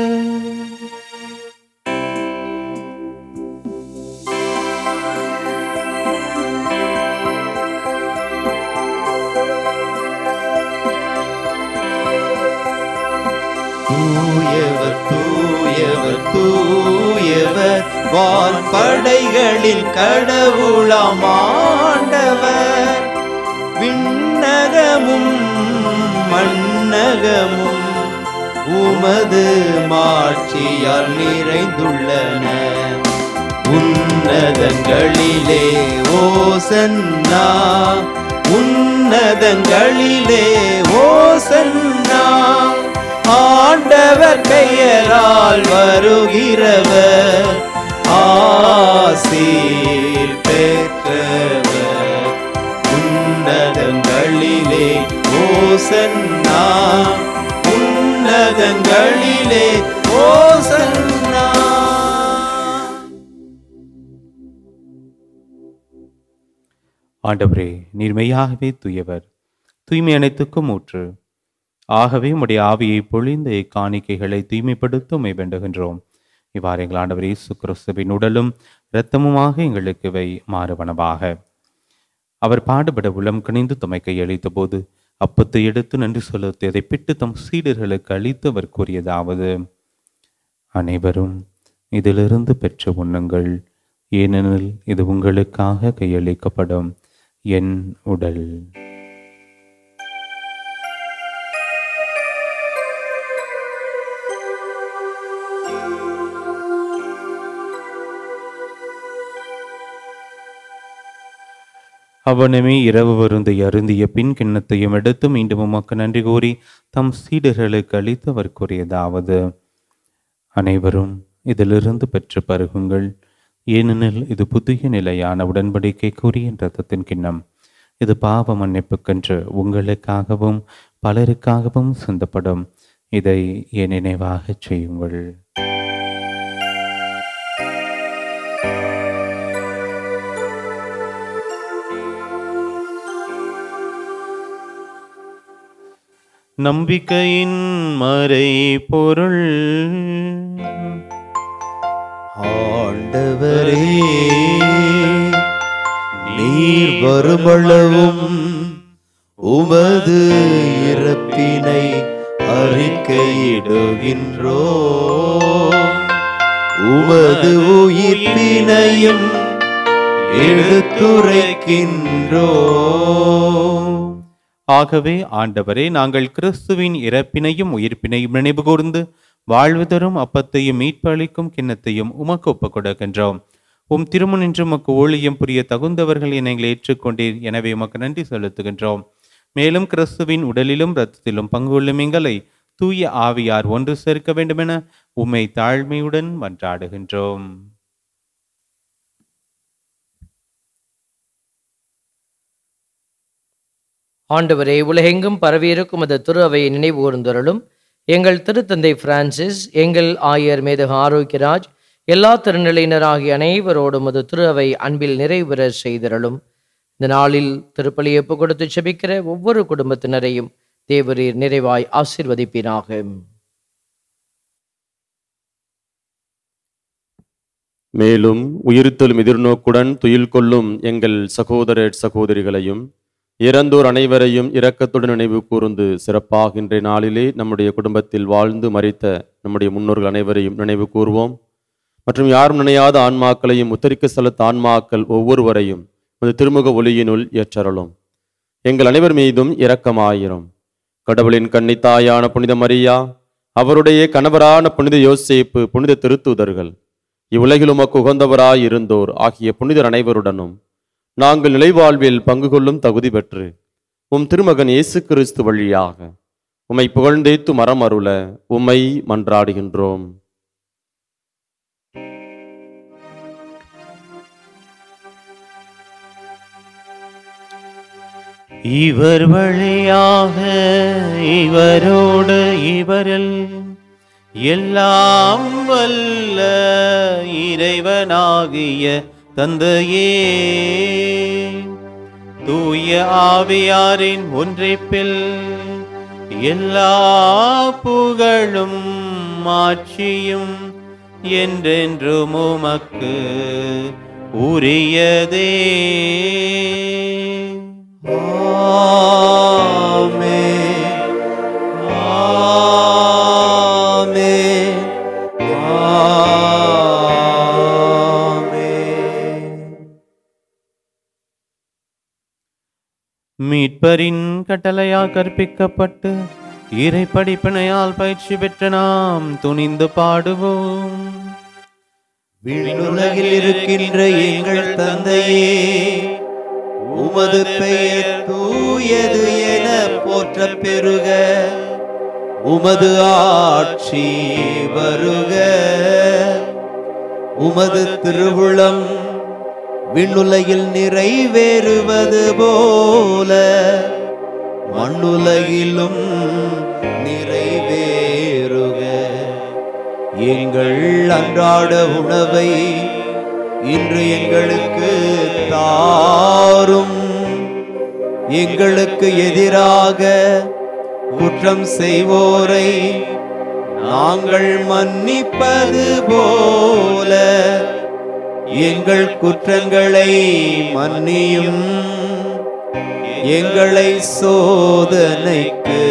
தூயவர் தூயவர் தூயவர் வான்படைகளில் கடவுளாம் ஆண்டவர். விண்ணகமும் மண்ணகமும் உமது மாட்சியால் நிறைந்துள்ளன. உன்னதங்களிலே ஓசன்னா, உன்னதங்களிலே ஓசன்னா. ஆண்டவர் பெயரால் வருகிறவர் ஆசீர் பெற்றவர். உன்னதங்களிலே ஓசன்னா, உன்னதங்களிலே ஓசன்னா. ஆண்டவரே, நீர் மெய்யாகவே தூயவர், தூய்மை அனைத்துக்கும் ஊற்று. ஆகவே உம்முடைய ஆவியை பொழிந்த இக்காணிக்கைகளை தூய்மைப்படுத்த உம்மை வேண்டுகின்றோம். இவ்வாறு எங்கள் ஆண்டவர் இயேசு கிறிஸ்துவின் உடலும் இரத்தமுமாக எங்களுக்கு இவை மாறுவனவாக. அவர் பாடுபட உளம் கணிந்து தம்மை கையளித்த போது அப்பத்தை எடுத்து நன்றி செலுத்தி அதை பிட்டு தம் சீடர்களுக்கு அளித்து அவர் கூறியதாவது: அனைவரும் இதிலிருந்து பெற்று உண்ணுங்கள், ஏனெனில் இது உங்களுக்காக கையளிக்கப்படும் என் உடல். அவனமே இரவு வருந்தை அருந்திய பின் கிண்ணத்தையும் எடுத்து மீண்டும் உமக்கு நன்றி கூறி தம் சீடர்களுக்கு அளித்து அவர் கூறியதாவது: அனைவரும் இதிலிருந்து பெற்று பருகுங்கள், ஏனெனில் இது புதிய நிலையான உடன்படிக்கைக்குரிய இரத்தத்தின் கிண்ணம். இது பாவ மன்னிப்புக்கென்று உங்களுக்காகவும் பலருக்காகவும் சிந்தப்படும். இதை என் நினைவாக செய்யுங்கள். நம்பிக்கையின் மறை பொருள். ஆண்டவரே, நீர் வருமளவும் உமது இறப்பினை அறிக்கையிடுகின்றோ, உமது உயிர்ப்பினையும் எடுத்துரைக்கின்றோ. ஆகவே ஆண்டவரே, நாங்கள் கிறிஸ்துவின் இறப்பினையும் உயிர்ப்பினையும் நினைவு கூர்ந்து வாழ்வு தரும் அப்பத்தையும் மீட்பு அளிக்கும் கிண்ணத்தையும் உமக்கு ஒப்புக் கொடுக்கின்றோம். உம் திருமுனின்று உமக்கு ஊழியம் புரிய தகுந்தவர்கள் என எங்களை ஏற்றுக்கொண்டீர். எனவே உமக்கு நன்றி செலுத்துகின்றோம். மேலும் கிறிஸ்துவின் உடலிலும் இரத்தத்திலும் பங்கு கொள்ளும் எங்களை தூய ஆவியார் ஒன்று சேர்க்க வேண்டுமென உம்மை தாழ்மையுடன் மன்றாடுகின்றோம். ஆண்டவரே, உலகெங்கும் பரவியிருக்கும் அது திரு அவையை நினைவு கூர்ந்தருளும். எங்கள் திருத்தந்தை பிரான்சிஸ், எங்கள் ஆயர் மேதக ஆரோக்கியராஜ், எல்லா திருநிலையினராகிய அனைவரோடும் அது திரு அவை அன்பில் நிறைவுற செய்தருளும். இந்த நாளில் திருப்பலி ஒப்பு கொடுத்து செபிக்கிற ஒவ்வொரு குடும்பத்தினரையும் தேவரீர் நிறைவாய் ஆசீர்வதிப்பீராக. மேலும் உயிர்த்தெழும் எதிர்நோக்குடன் துயில் கொள்ளும் எங்கள் சகோதர சகோதரிகளையும் இறந்தோர் அனைவரையும் இரக்கத்துடன் நினைவு கூர்ந்து சிறப்பாக இன்றைய நாளிலே நம்முடைய குடும்பத்தில் வாழ்ந்து மரித்த நம்முடைய முன்னோர்கள் அனைவரையும் நினைவு கூர்வோம். மற்றும் யாரும் நினையாத ஆன்மாக்களையும் உத்தரிக்க செலுத்த ஆன்மாக்கள் ஒவ்வொருவரையும் அந்த திருமுக ஒளியினுள் ஏற்றருளும். எங்கள் அனைவர் மீதும் இரக்கமாயிரும். கடவுளின் கன்னித்தாயான புனித மரியா, அவருடைய கணவரான புனித யோசேப்பு, புனித திருத்தூதர்கள், இவ்வுலகில் உமக்கு உகந்தவராய் இருந்தோர் ஆகிய புனிதர் அனைவருடனும் நாங்கள் நிலைவாழ்வில் பங்கு கொள்ளும் தகுதி பெற்று உம் திருமகன் இயேசு கிறிஸ்து வழியாக உம்மை புகழ்ந்தேத்து மரம் அருள உம்மை மன்றாடுகின்றோம். இவர் வழியாக இவரோடு இவரில் எல்லாம் வல்ல இறைவனாகிய தந்தையே, தூய ஆவியாரின் ஒன்றிப்பில் எல்லா புகழும் மாட்சியும் என்றென்றும் உமக்கு உரியதே. ஆமென். ஆமென். மீட்பரின் கட்டளையால் கற்பிக்கப்பட்டு இறை படிப்பினையால் பயிற்சி பெற்ற நாம் துணிந்து பாடுவோம். விண்ணுலகில் இருக்கின்ற எங்கள் தந்தையே, உமது பெயர் தூயது என போற்ற பெருக, உமது ஆட்சி வருக, உமது திருவுளம் விண்ணுலகில் நிறைவேறுவது போல மண்ணுலகிலும் நிறைவேறுக. எங்கள் அன்றாட உணவை இன்று எங்களுக்கு தாரும். எங்களுக்கு எதிராக குற்றம் செய்வோரை நாங்கள் மன்னிப்பது போல எங்கள் குற்றங்களை மன்னியும். எங்களை சோதனைக்கு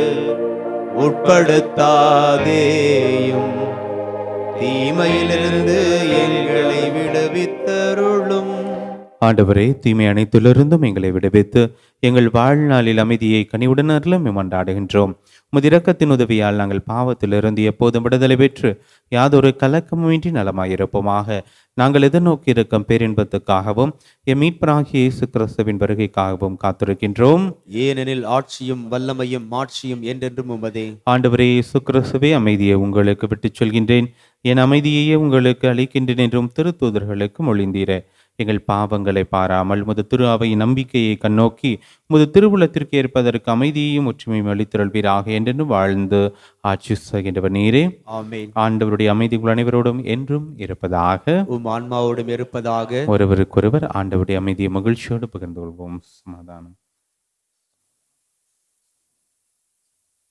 உட்படுத்தாதேயும், தீமையிலிருந்து எங்களை விடுவித்தருளும். ஆண்டவரே, தீமை அனைத்திலிருந்தும் எங்களை விடுவித்து எங்கள் வாழ்நாளில் அமைதியை கனிவுடன் அருளும் மன்றாடுகின்றோம். உமது இரக்கத்தின் உதவியால் நாங்கள் பாவத்திலிருந்து எப்போதும் விடுதலை பெற்று யாதொரு கலக்கமுமின்றி நலமாயிருப்போமாக. நாங்கள் எதிர்நோக்கி இருக்கும் பேரின்பத்துக்காகவும் எம் மீட்பராகிய இயேசு கிறிஸ்துவின் வருகைக்காகவும் காத்திருக்கின்றோம். ஏனெனில் ஆட்சியும் வல்லமையும் மாட்சியும் என்றென்றும் உமதே. ஆண்டவரே இயேசு கிறிஸ்துவே, அமைதியை உங்களுக்கு விட்டுச் சொல்கின்றேன், என் அமைதியையே உங்களுக்கு அளிக்கின்றேன் என்றும் திருத்தூதர்களுக்கு மொழிந்தீரே. எங்கள் பாவங்களை பாராமல் முது திரு அவையின் நம்பிக்கையை கண்ணோக்கி முது திருவுளத்திற்கு ஏற்பதற்கு அமைதியையும் ஒற்றுமையும் அளித்திருள்வீராக என்று வாழ்ந்து ஆட்சி செய்கின்றவர் நீரே. ஆமென். ஆண்டவருடைய அமைதி உங்கள் அனைவரோடும் என்றும் இருப்பதாக, உம் ஆன்மாவோடும் இருப்பதாக. ஒருவருக்கொருவர் ஆண்டவருடைய அமைதியை மகிழ்ச்சியோடு பகிர்ந்து கொள்வோம். சமாதானம்.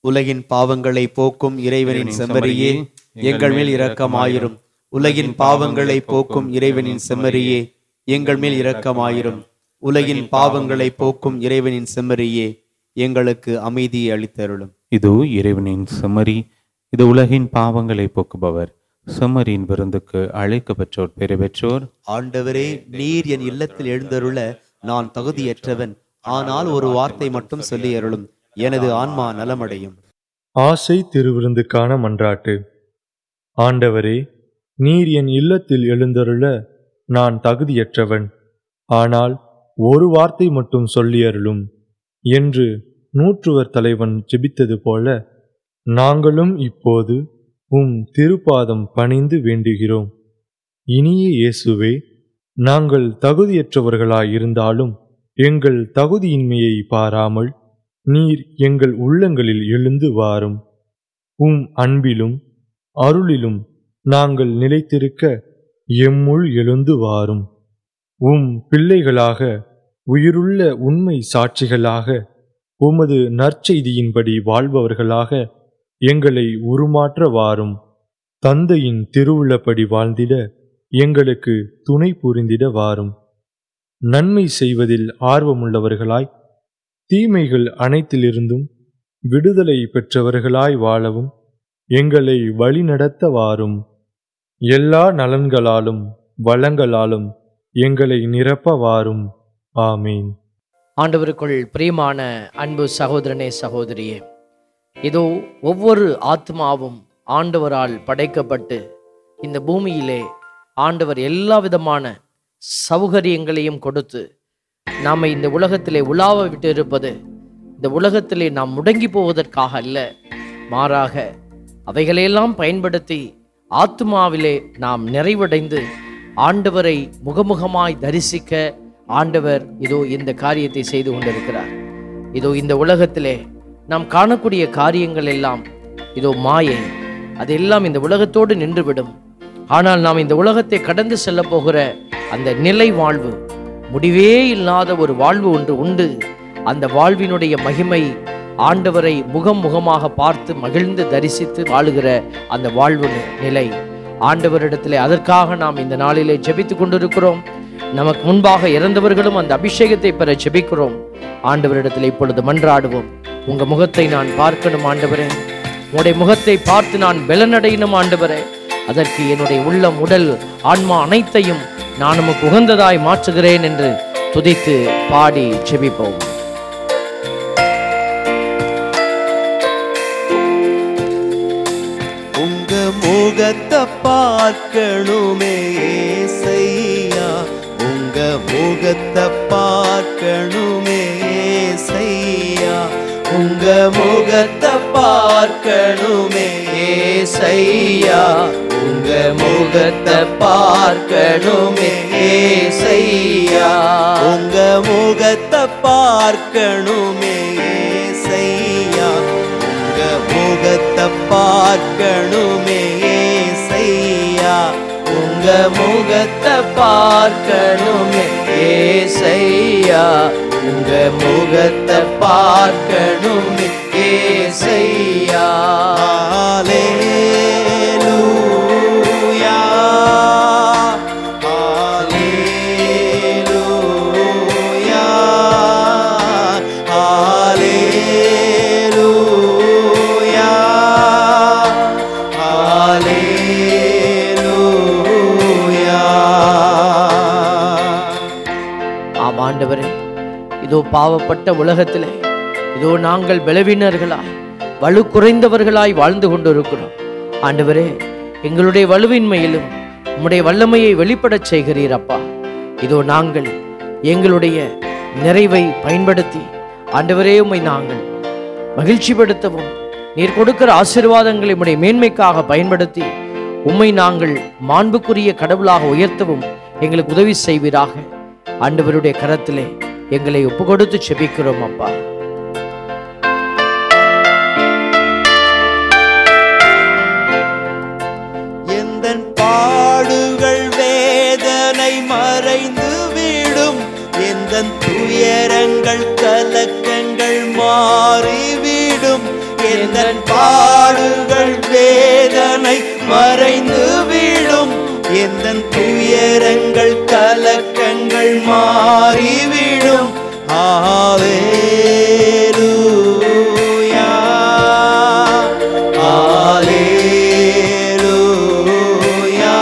உலகின் பாவங்களை போக்கும் இறைவனின் செம்மறியே எங்கள் மேல் இரக்கமாயிரும். உலகின் பாவங்களை போக்கும் இறைவனின் செம்மறியே எங்கள் மேல் இரக்கமாயிரும். உலகின் பாவங்களை போக்கும் இறைவனின் செம்மறியே எங்களுக்கு அமைதியை அளித்தருளும். இதோ இறைவனின் செம்மறி, இது உலகின் பாவங்களை போக்குபவர். செம்மறியின் விருந்துக்கு அழைக்கப்பெற்றோர் பெரு பெற்றோர். ஆண்டவரே, நீர் என் இல்லத்தில் எழுந்தருள நான் தகுதியற்றவன். ஆனால் ஒரு வார்த்தை மட்டும் சொல்லி அருளும், எனது ஆன்மா நலமடையும். ஆசை திருவிருந்துக்கான மன்றாட்டு. ஆண்டவரே, நீர் என் இல்லத்தில் எழுந்தருள நான் தகுதியற்றவன். ஆனால் ஒரு வார்த்தை மட்டும் சொல்லி அருளும் என்று நூற்றுவர் தலைவன் ஜெபித்தது போல நாங்களும் இப்போது உம் திருப்பாதம் பணிந்து வேண்டுகிறோம். இனிய இயேசுவே, நாங்கள் தகுதியற்றவர்களாயிருந்தாலும் எங்கள் தகுதியின்மையை பாராமல் நீர் எங்கள் உள்ளங்களில் எழுந்து வாரும். உம் அன்பிலும் அருளிலும் நாங்கள் நிலைத்திருக்க எம்முள் எழுந்து வாரும். உம் பிள்ளைகளாக, உயிருள்ள உண்மை சாட்சிகளாக, உமது நற்செய்தியின்படி வாழ்பவர்களாக எங்களை உருமாற்ற வாரும். தந்தையின் திருவுள்ளப்படி வாழ்ந்திட எங்களுக்கு துணை புரிந்திட வாரும். நன்மை செய்வதில் ஆர்வமுள்ளவர்களாய், தீமைகள் அனைத்திலிருந்தும் விடுதலை பெற்றவர்களாய் வாழவும் எங்களை வழிநடத்த வாரும். எல்லா நலன்களாலும் வளங்களாலும் எங்களை நிரப்ப வாரும். ஆமீன். ஆண்டவருக்குள் பிரியமான அன்பு சகோதரனே, சகோதரியே, இதோ ஒவ்வொரு ஆத்மாவும் ஆண்டவரால் படைக்கப்பட்டு இந்த பூமியிலே ஆண்டவர் எல்லா விதமான சௌகரியங்களையும் கொடுத்து நாம் இந்த உலகத்திலே உலாவ விட்டு இருப்பது இந்த உலகத்திலே நாம் முடங்கி போவதற்காக அல்ல, மாறாக அவைகளையெல்லாம் பயன்படுத்தி ஆத்மாவிலே நாம் நிறைவடைந்து ஆண்டவரை முகமுகமாய் தரிசிக்க ஆண்டவர் இதோ இந்த காரியத்தை செய்து கொண்டிருக்கிறார். இதோ இந்த உலகத்திலே நாம் காணக்கூடிய காரியங்கள் எல்லாம் இதோ மாயை, அதெல்லாம் இந்த உலகத்தோடு நின்றுவிடும். ஆனால் நாம் இந்த உலகத்தை கடந்து செல்ல போகிற அந்த நிலை வாழ்வு, முடிவே இல்லாத ஒரு வாழ்வு ஒன்று உண்டு. அந்த வாழ்வினுடைய மகிமை, ஆண்டவரை முகம் முகமாக பார்த்து மகிழ்ந்து தரிசித்து வாழுகிற அந்த வாழ்வு நிலை ஆண்டவரிடத்திலே, அதற்காக நாம் இந்த நாளிலே ஜெபித்து கொண்டிருக்கிறோம். நமக்கு முன்பாக இறந்தவர்களும் அந்த அபிஷேகத்தை பெற ஜெபிக்கிறோம். ஆண்டவரிடத்தில் இப்பொழுது மன்றாடுவோம். உங்க முகத்தை நான் பார்க்கணும் ஆண்டவரே, உங்களுடைய முகத்தை பார்த்து நான் பலனடையணும் ஆண்டவரே. அதற்கு என்னுடைய உள்ளம், உடல், ஆன்மா அனைத்தையும் நான் நமக்கு உகந்ததாய் மாற்றுகிறேன் என்று துதித்து பாடி ஜெபிப்போம். உங்க முகத்தை பார்க்கணுமே ஏசையா, உங்க முகத்தை பார்க்கணுமே ஏசையா, உங்க முகத்தை பார்க்கணுமே ஏசையா, உங்க முகத்தை பார்க்கணுமே ஏசையா, உங்க முகத்தை பார்க்கணுமே ஏசையா, உங்க முகத்தை பார்க்கணுமே ஏசையா, உங்க முகத்தை பார்க்கணுமே ஏசையா, உங்க முகத்தை பார்க்கணுமே ஏசையா. ஹல்லேலூயா, ஹல்லேலூயா, ஹல்லேலூயா, ஹல்லேலூயா. ஆம் ஆண்டவரே, இதோ பாவப்பட்ட உலகத்திலே இதோ நாங்கள் பலவீனர்களாய், வலு குறைந்தவர்களாய் வாழ்ந்து கொண்டிருக்கிறோம். ஆண்டவரே, எங்களுடைய வலுவின்மையிலும் உம்முடைய வல்லமையை வெளிப்படச் செய்கிறீர் அப்பா. இதோ நாங்கள் எங்களுடைய நிறைவை பயன்படுத்தி ஆண்டவரே உம்மை நாங்கள் மகிழ்ச்சிப்படுத்தவும், நீர் கொடுக்கிற ஆசீர்வாதங்களை உம்முடைய மேன்மைக்காக பயன்படுத்தி உம்மை நாங்கள் மாண்புக்குரிய கடவுளாக உயர்த்தவும் எங்களுக்கு உதவி செய்வீராக. ஆண்டவருடைய கரத்திலே எங்களை ஒப்பு கொடுத்து செபிக்கிறோம் அப்பா. எந்தன் பாடுகள் வேதனை மறைந்து விடும், எந்தன் துயரங்கள் கலக்கங்கள் மாறிவிடும், எந்த மறைந்து விடும். எந்த துயரங்கள் கலக்கங்கள் மாறிவிடும். ஹalleluya ஹalleluya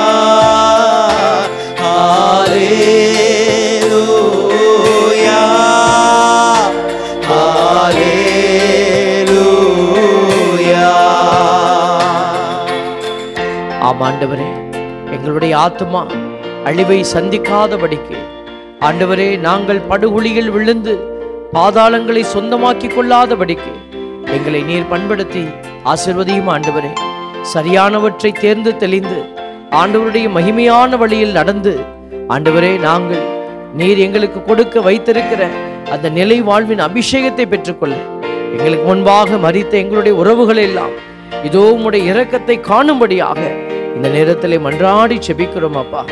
ஹalleluya ஹalleluya. ஆம் ஆண்டவரே, எங்களுடைய ஆத்துமா அழிவை சந்திக்காதபடிக்கு ஆண்டவரே, நாங்கள் படுகுழியில் விழுந்து பாதாளங்களை சொந்தமாக்கி கொள்ளாதபடிக்கு எங்களை நீர் பண்படுத்தி ஆசீர்வதியும் ஆண்டவரே. சரியானவற்றை தேர்ந்து தெளிந்து ஆண்டவருடைய மகிமையான வழியில் நடந்து ஆண்டவரே, நாங்கள் நீர் எங்களுக்கு கொடுக்க வைத்திருக்கிற அந்த நிலை வாழ்வின் அபிஷேகத்தை பெற்றுக்கொள்ள எங்களுக்கு முன்பாக மரித்த எங்களுடைய உறவுகள் எல்லாம் இதோ உம்முடைய இரக்கத்தை காணும்படியாக இந்த நேரத்திலே மன்றாடி செபிக்கிறோம் அப்பா.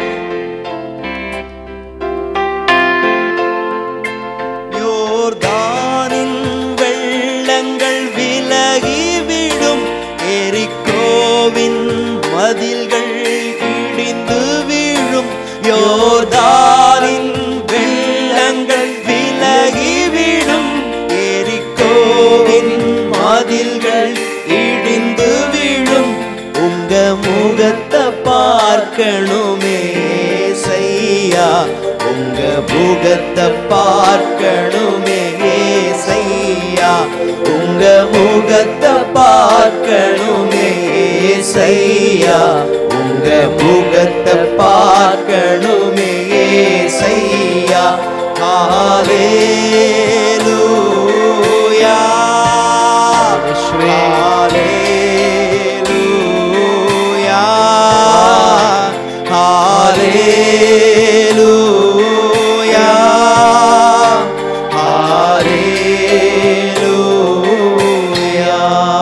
யோர்தானின் வெள்ளங்கள் விலகிவிடும். எரிகோவின் மதில்கள் இடிந்து வீழும். யோர்தானின் வெள்ளங்கள் விலகிவிடும். எரிகோவின் மதில்கள் இடிந்து வீழும். உங்க முகத்தை பார்க்கணுமே செய்யா, உங்க முகத்தை பார்க்கணுமே செய்யா, உங்க முகத்தை பார்க்கணுமே செய்யா, உங்க முகத்தை பார்க்கணுமே செய்யா. ஹalleluya ஹalleluya ஹalleluya ஹalleluya.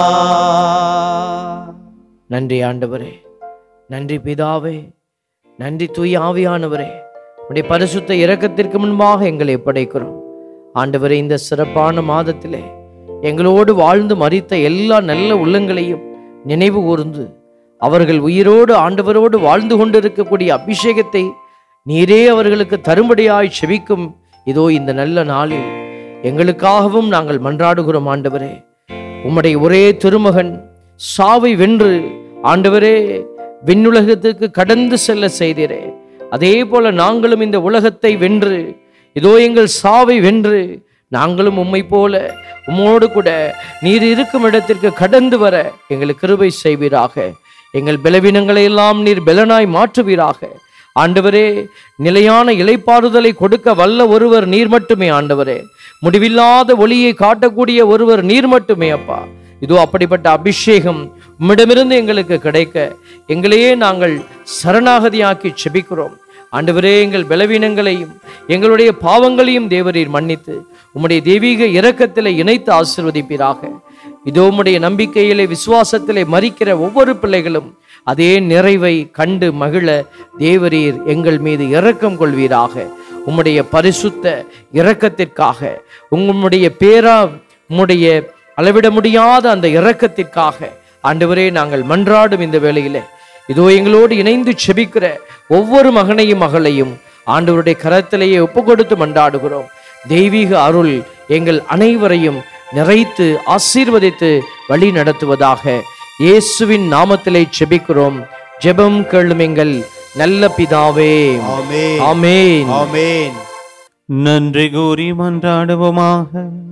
நன்றி ஆண்டவரே, நன்றி பிதாவே, நன்றி தூய ஆவியானவரே. உடைய பரிசுத்த இரக்கத்திற்கு முன்பாக எங்களை படைக்கிறோம் ஆண்டவரே. இந்த சிறப்பான மாதத்திலே எங்களோடு வாழ்ந்து மரித்த எல்லா நல்ல உள்ளங்களையும் நினைவு கூர்ந்து அவர்கள் உயிரோடு ஆண்டவரோடு வாழ்ந்து கொண்டிருக்கக்கூடிய அபிஷேகத்தை நீரே அவர்களுக்கு தரும்படியாய் செபிக்கும் இதோ இந்த நல்ல நாளில் எங்களுக்காகவும் நாங்கள் மன்றாடுகிறோம் ஆண்டவரே. உம்முடைய ஒரே திருமகன் சாவை வென்று ஆண்டவரே விண்ணுலகத்துக்கு கடந்து செல்ல செய்தீரே, அதே போல நாங்களும் இந்த உலகத்தை வென்று இதோ எங்கள் சாவை வென்று நாங்களும் உம்மை போல உம்மோடு கூட நீர் இருக்கும் இடத்திற்கு கடந்து வர எங்களுக்கு கிருபை செய்வீராக. எங்கள் பலவீனங்களை எல்லாம் நீர் பலனாய் மாற்றுவீராக ஆண்டவரே. நிலையான இளைப்பாறுதலை கொடுக்க வல்ல ஒருவர் நீர் மட்டுமே ஆண்டவரே. முடிவில்லாத ஒளியை காட்டக்கூடிய ஒருவர் நீர் மட்டுமே அப்பா. இதோ அப்படிப்பட்ட அபிஷேகம் உம்மிடமிருந்து எங்களுக்கு கிடைக்க எங்களையே நாங்கள் சரணாகதியாக்கி செபிக்கிறோம் ஆண்டவரே. எங்கள் பலவீனங்களையும் எங்களுடைய பாவங்களையும் தேவரீர் மன்னித்து உம்முடைய தெய்வீக இரக்கத்திலே இணைத்து ஆசீர்வதிப்பீராக. இதோ உம்முடைய நம்பிக்கையிலே விசுவாசத்திலே மரிக்கிற ஒவ்வொரு பிள்ளைகளும் அதே நிறைவை கண்டு மகிழ தேவரீர் எங்கள் மீது இரக்கம் கொள்வீராக. உம்முடைய பரிசுத்த இரக்கத்திற்காக, உம்முடைய பேரா உம்முடைய அளவிட முடியாத அந்த இரக்கத்திற்காக ஆண்டவரே நாங்கள் மன்றாடும் இந்த வேளையிலே இதோ எங்களோடு இணைந்து செபிக்கிற ஒவ்வொரு மகனையும் மகளையும் ஆண்டவருடைய கரத்திலேயே ஒப்பு கொடுத்து மன்றாடுகிறோம். தெய்வீக அருள் எங்கள் அனைவரையும் நிறைத்து ஆசீர்வதித்து வழி நடத்துவதாக இயேசுவின் நாமத்திலே செபிக்கிறோம். ஜெபம் கேளும் எங்கள் நல்ல பிதாவே. ஆமென் ஆமென். ஆமென். நன்றி கூறி மன்றாடுவோமாக.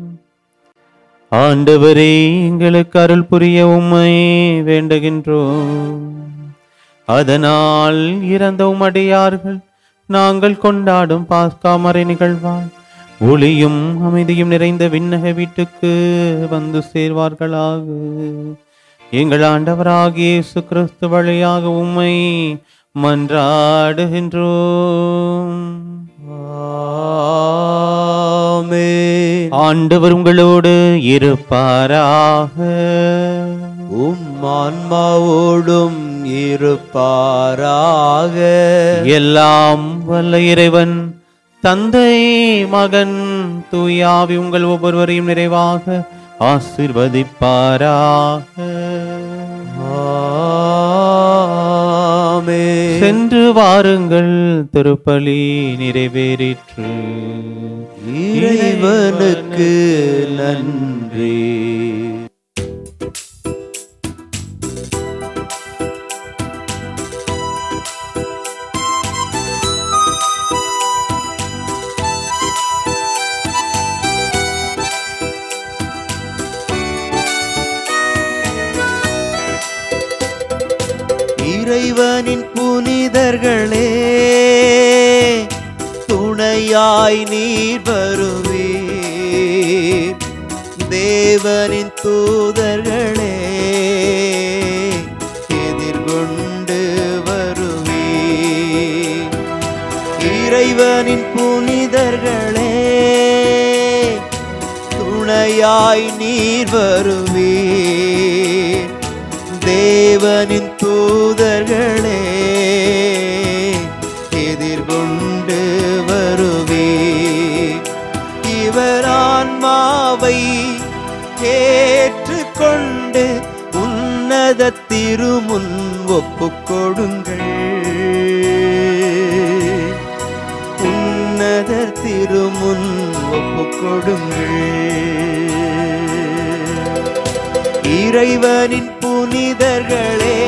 ஆண்டவரே, எங்களுக்கு அருள் புரிய உம்மை வேண்டுகின்றோம். அதனால் இறந்த உமடியார்கள் நாங்கள் கொண்டாடும் பாஸ்காமறை நிகழ்வால் ஒளியும் அமைதியும் நிறைந்த விண்ணக வீட்டுக்கு வந்து சேர்வார்களாக. எங்கள் ஆண்டவராகிய இயேசு கிறிஸ்து வழியாக உம்மை மன்றாடுகின்றோம். ஆமென். ஆண்டவர் உங்களோடு இருப்பாராக. உம் ஆன்மாவோடும் இருப்பாராக. எல்லாம் வல்ல இறைவன் தந்தை, மகன், தூயாவி உங்கள் ஒவ்வொருவரையும் நிறைவாக ஆசீர்வதிப்பாராக. ஆமென். சென்று வாருங்கள், திருப்பலி நிறைவேறிற்று. இறைவனுக்கு நன்றி. இறைவனின் புனிதர்களே, துணையாய் நீர் வருவீர். தேவனின் தூதர்களே, எதிர்கொண்டு வருவீர். இறைவனின் புனிதர்களே, துணையாய் நீர் வருவீர். தேவனின் தூதர்களே, எதிர்கொண்டு வருவீர். இவர் ஆன்மாவை ஏற்றுக்கொண்டு உன்னத திருமுன் ஒப்புக் கொடுங்கள். உன்னத திருமுன் ஒப்புக் கொடுங்கள். இறைவனின் புனிதர்களே,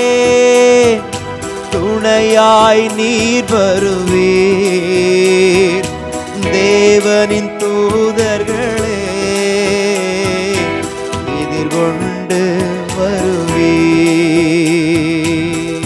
துணையாய் நீர் வருவீர். தேவனின் தூதர்களே, எதிர்கொண்டு வருவீர்.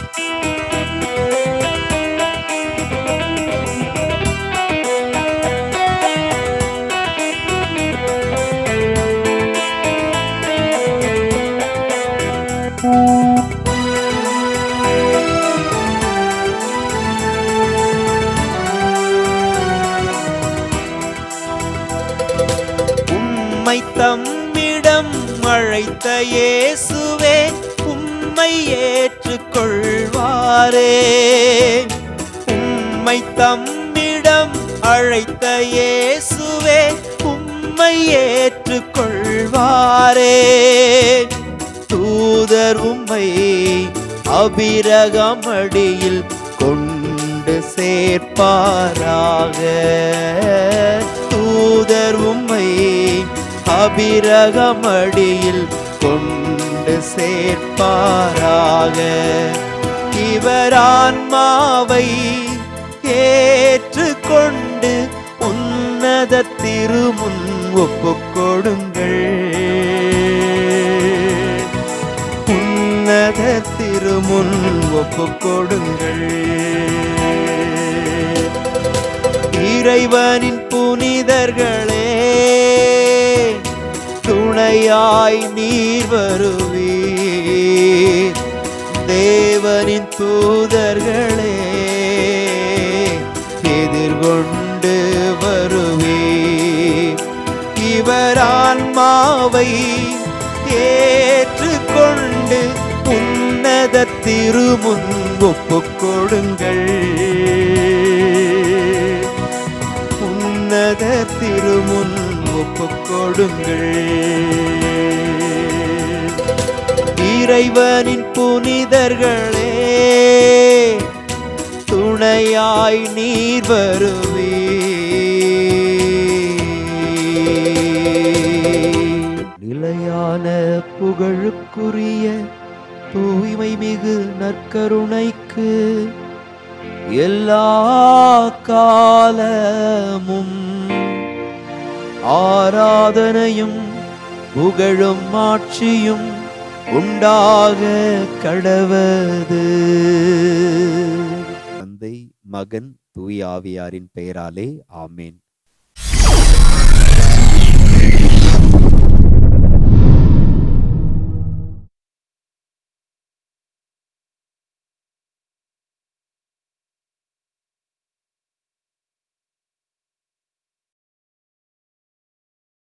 உம்மை தம்மிடம் அழைத்த இயேசுவே, உம்மை ஏற்றுக்கொள்வாரே. உம்மை தம்மிடம் அழைத்த இயேசுவே, உம்மை ஏற்றுக்கொள்வாரே. தூதர் உம்மை அபிரகமடியில் கொண்டு சேர்ப்பாராக. தூதர் உம்மை அபிரகமடியில் கொண்டு சேர்ப்பாராக. இவர் ஆன்மாவை ஏற்றுக்கொண்டு உன்னத திருமுன் ஒப்புக் கொடுங்கள். உன்னத திருமுன் ஒப்புக் கொடுங்கள். இறைவனின் புனிதர்களே, துணையாய் நீர் வருவீர். தேவனின் தூதர்களே, எதிர்கொண்டு வருவீர். இவர் ஆன்மாவை ஏற்றுக்கொண்டு உன்னத திருமுன் ஒப்புக் கொடுங்கள். உன்னத திருமுன் ஒப்புக் கொடுங்கள். இறைவனின் புனிதர்களே, துணையாய் நீர் வருவீர். நிலையான புகழுக்குரிய தூய்மை மிகு நற்கருணைக்கு எல்லா காலமும் ஆராதனையும் புகழும் ஆட்சியும் உண்டாக கடவது. தந்தை, மகன், தூய ஆவியாரின் பெயராலே ஆமேன்.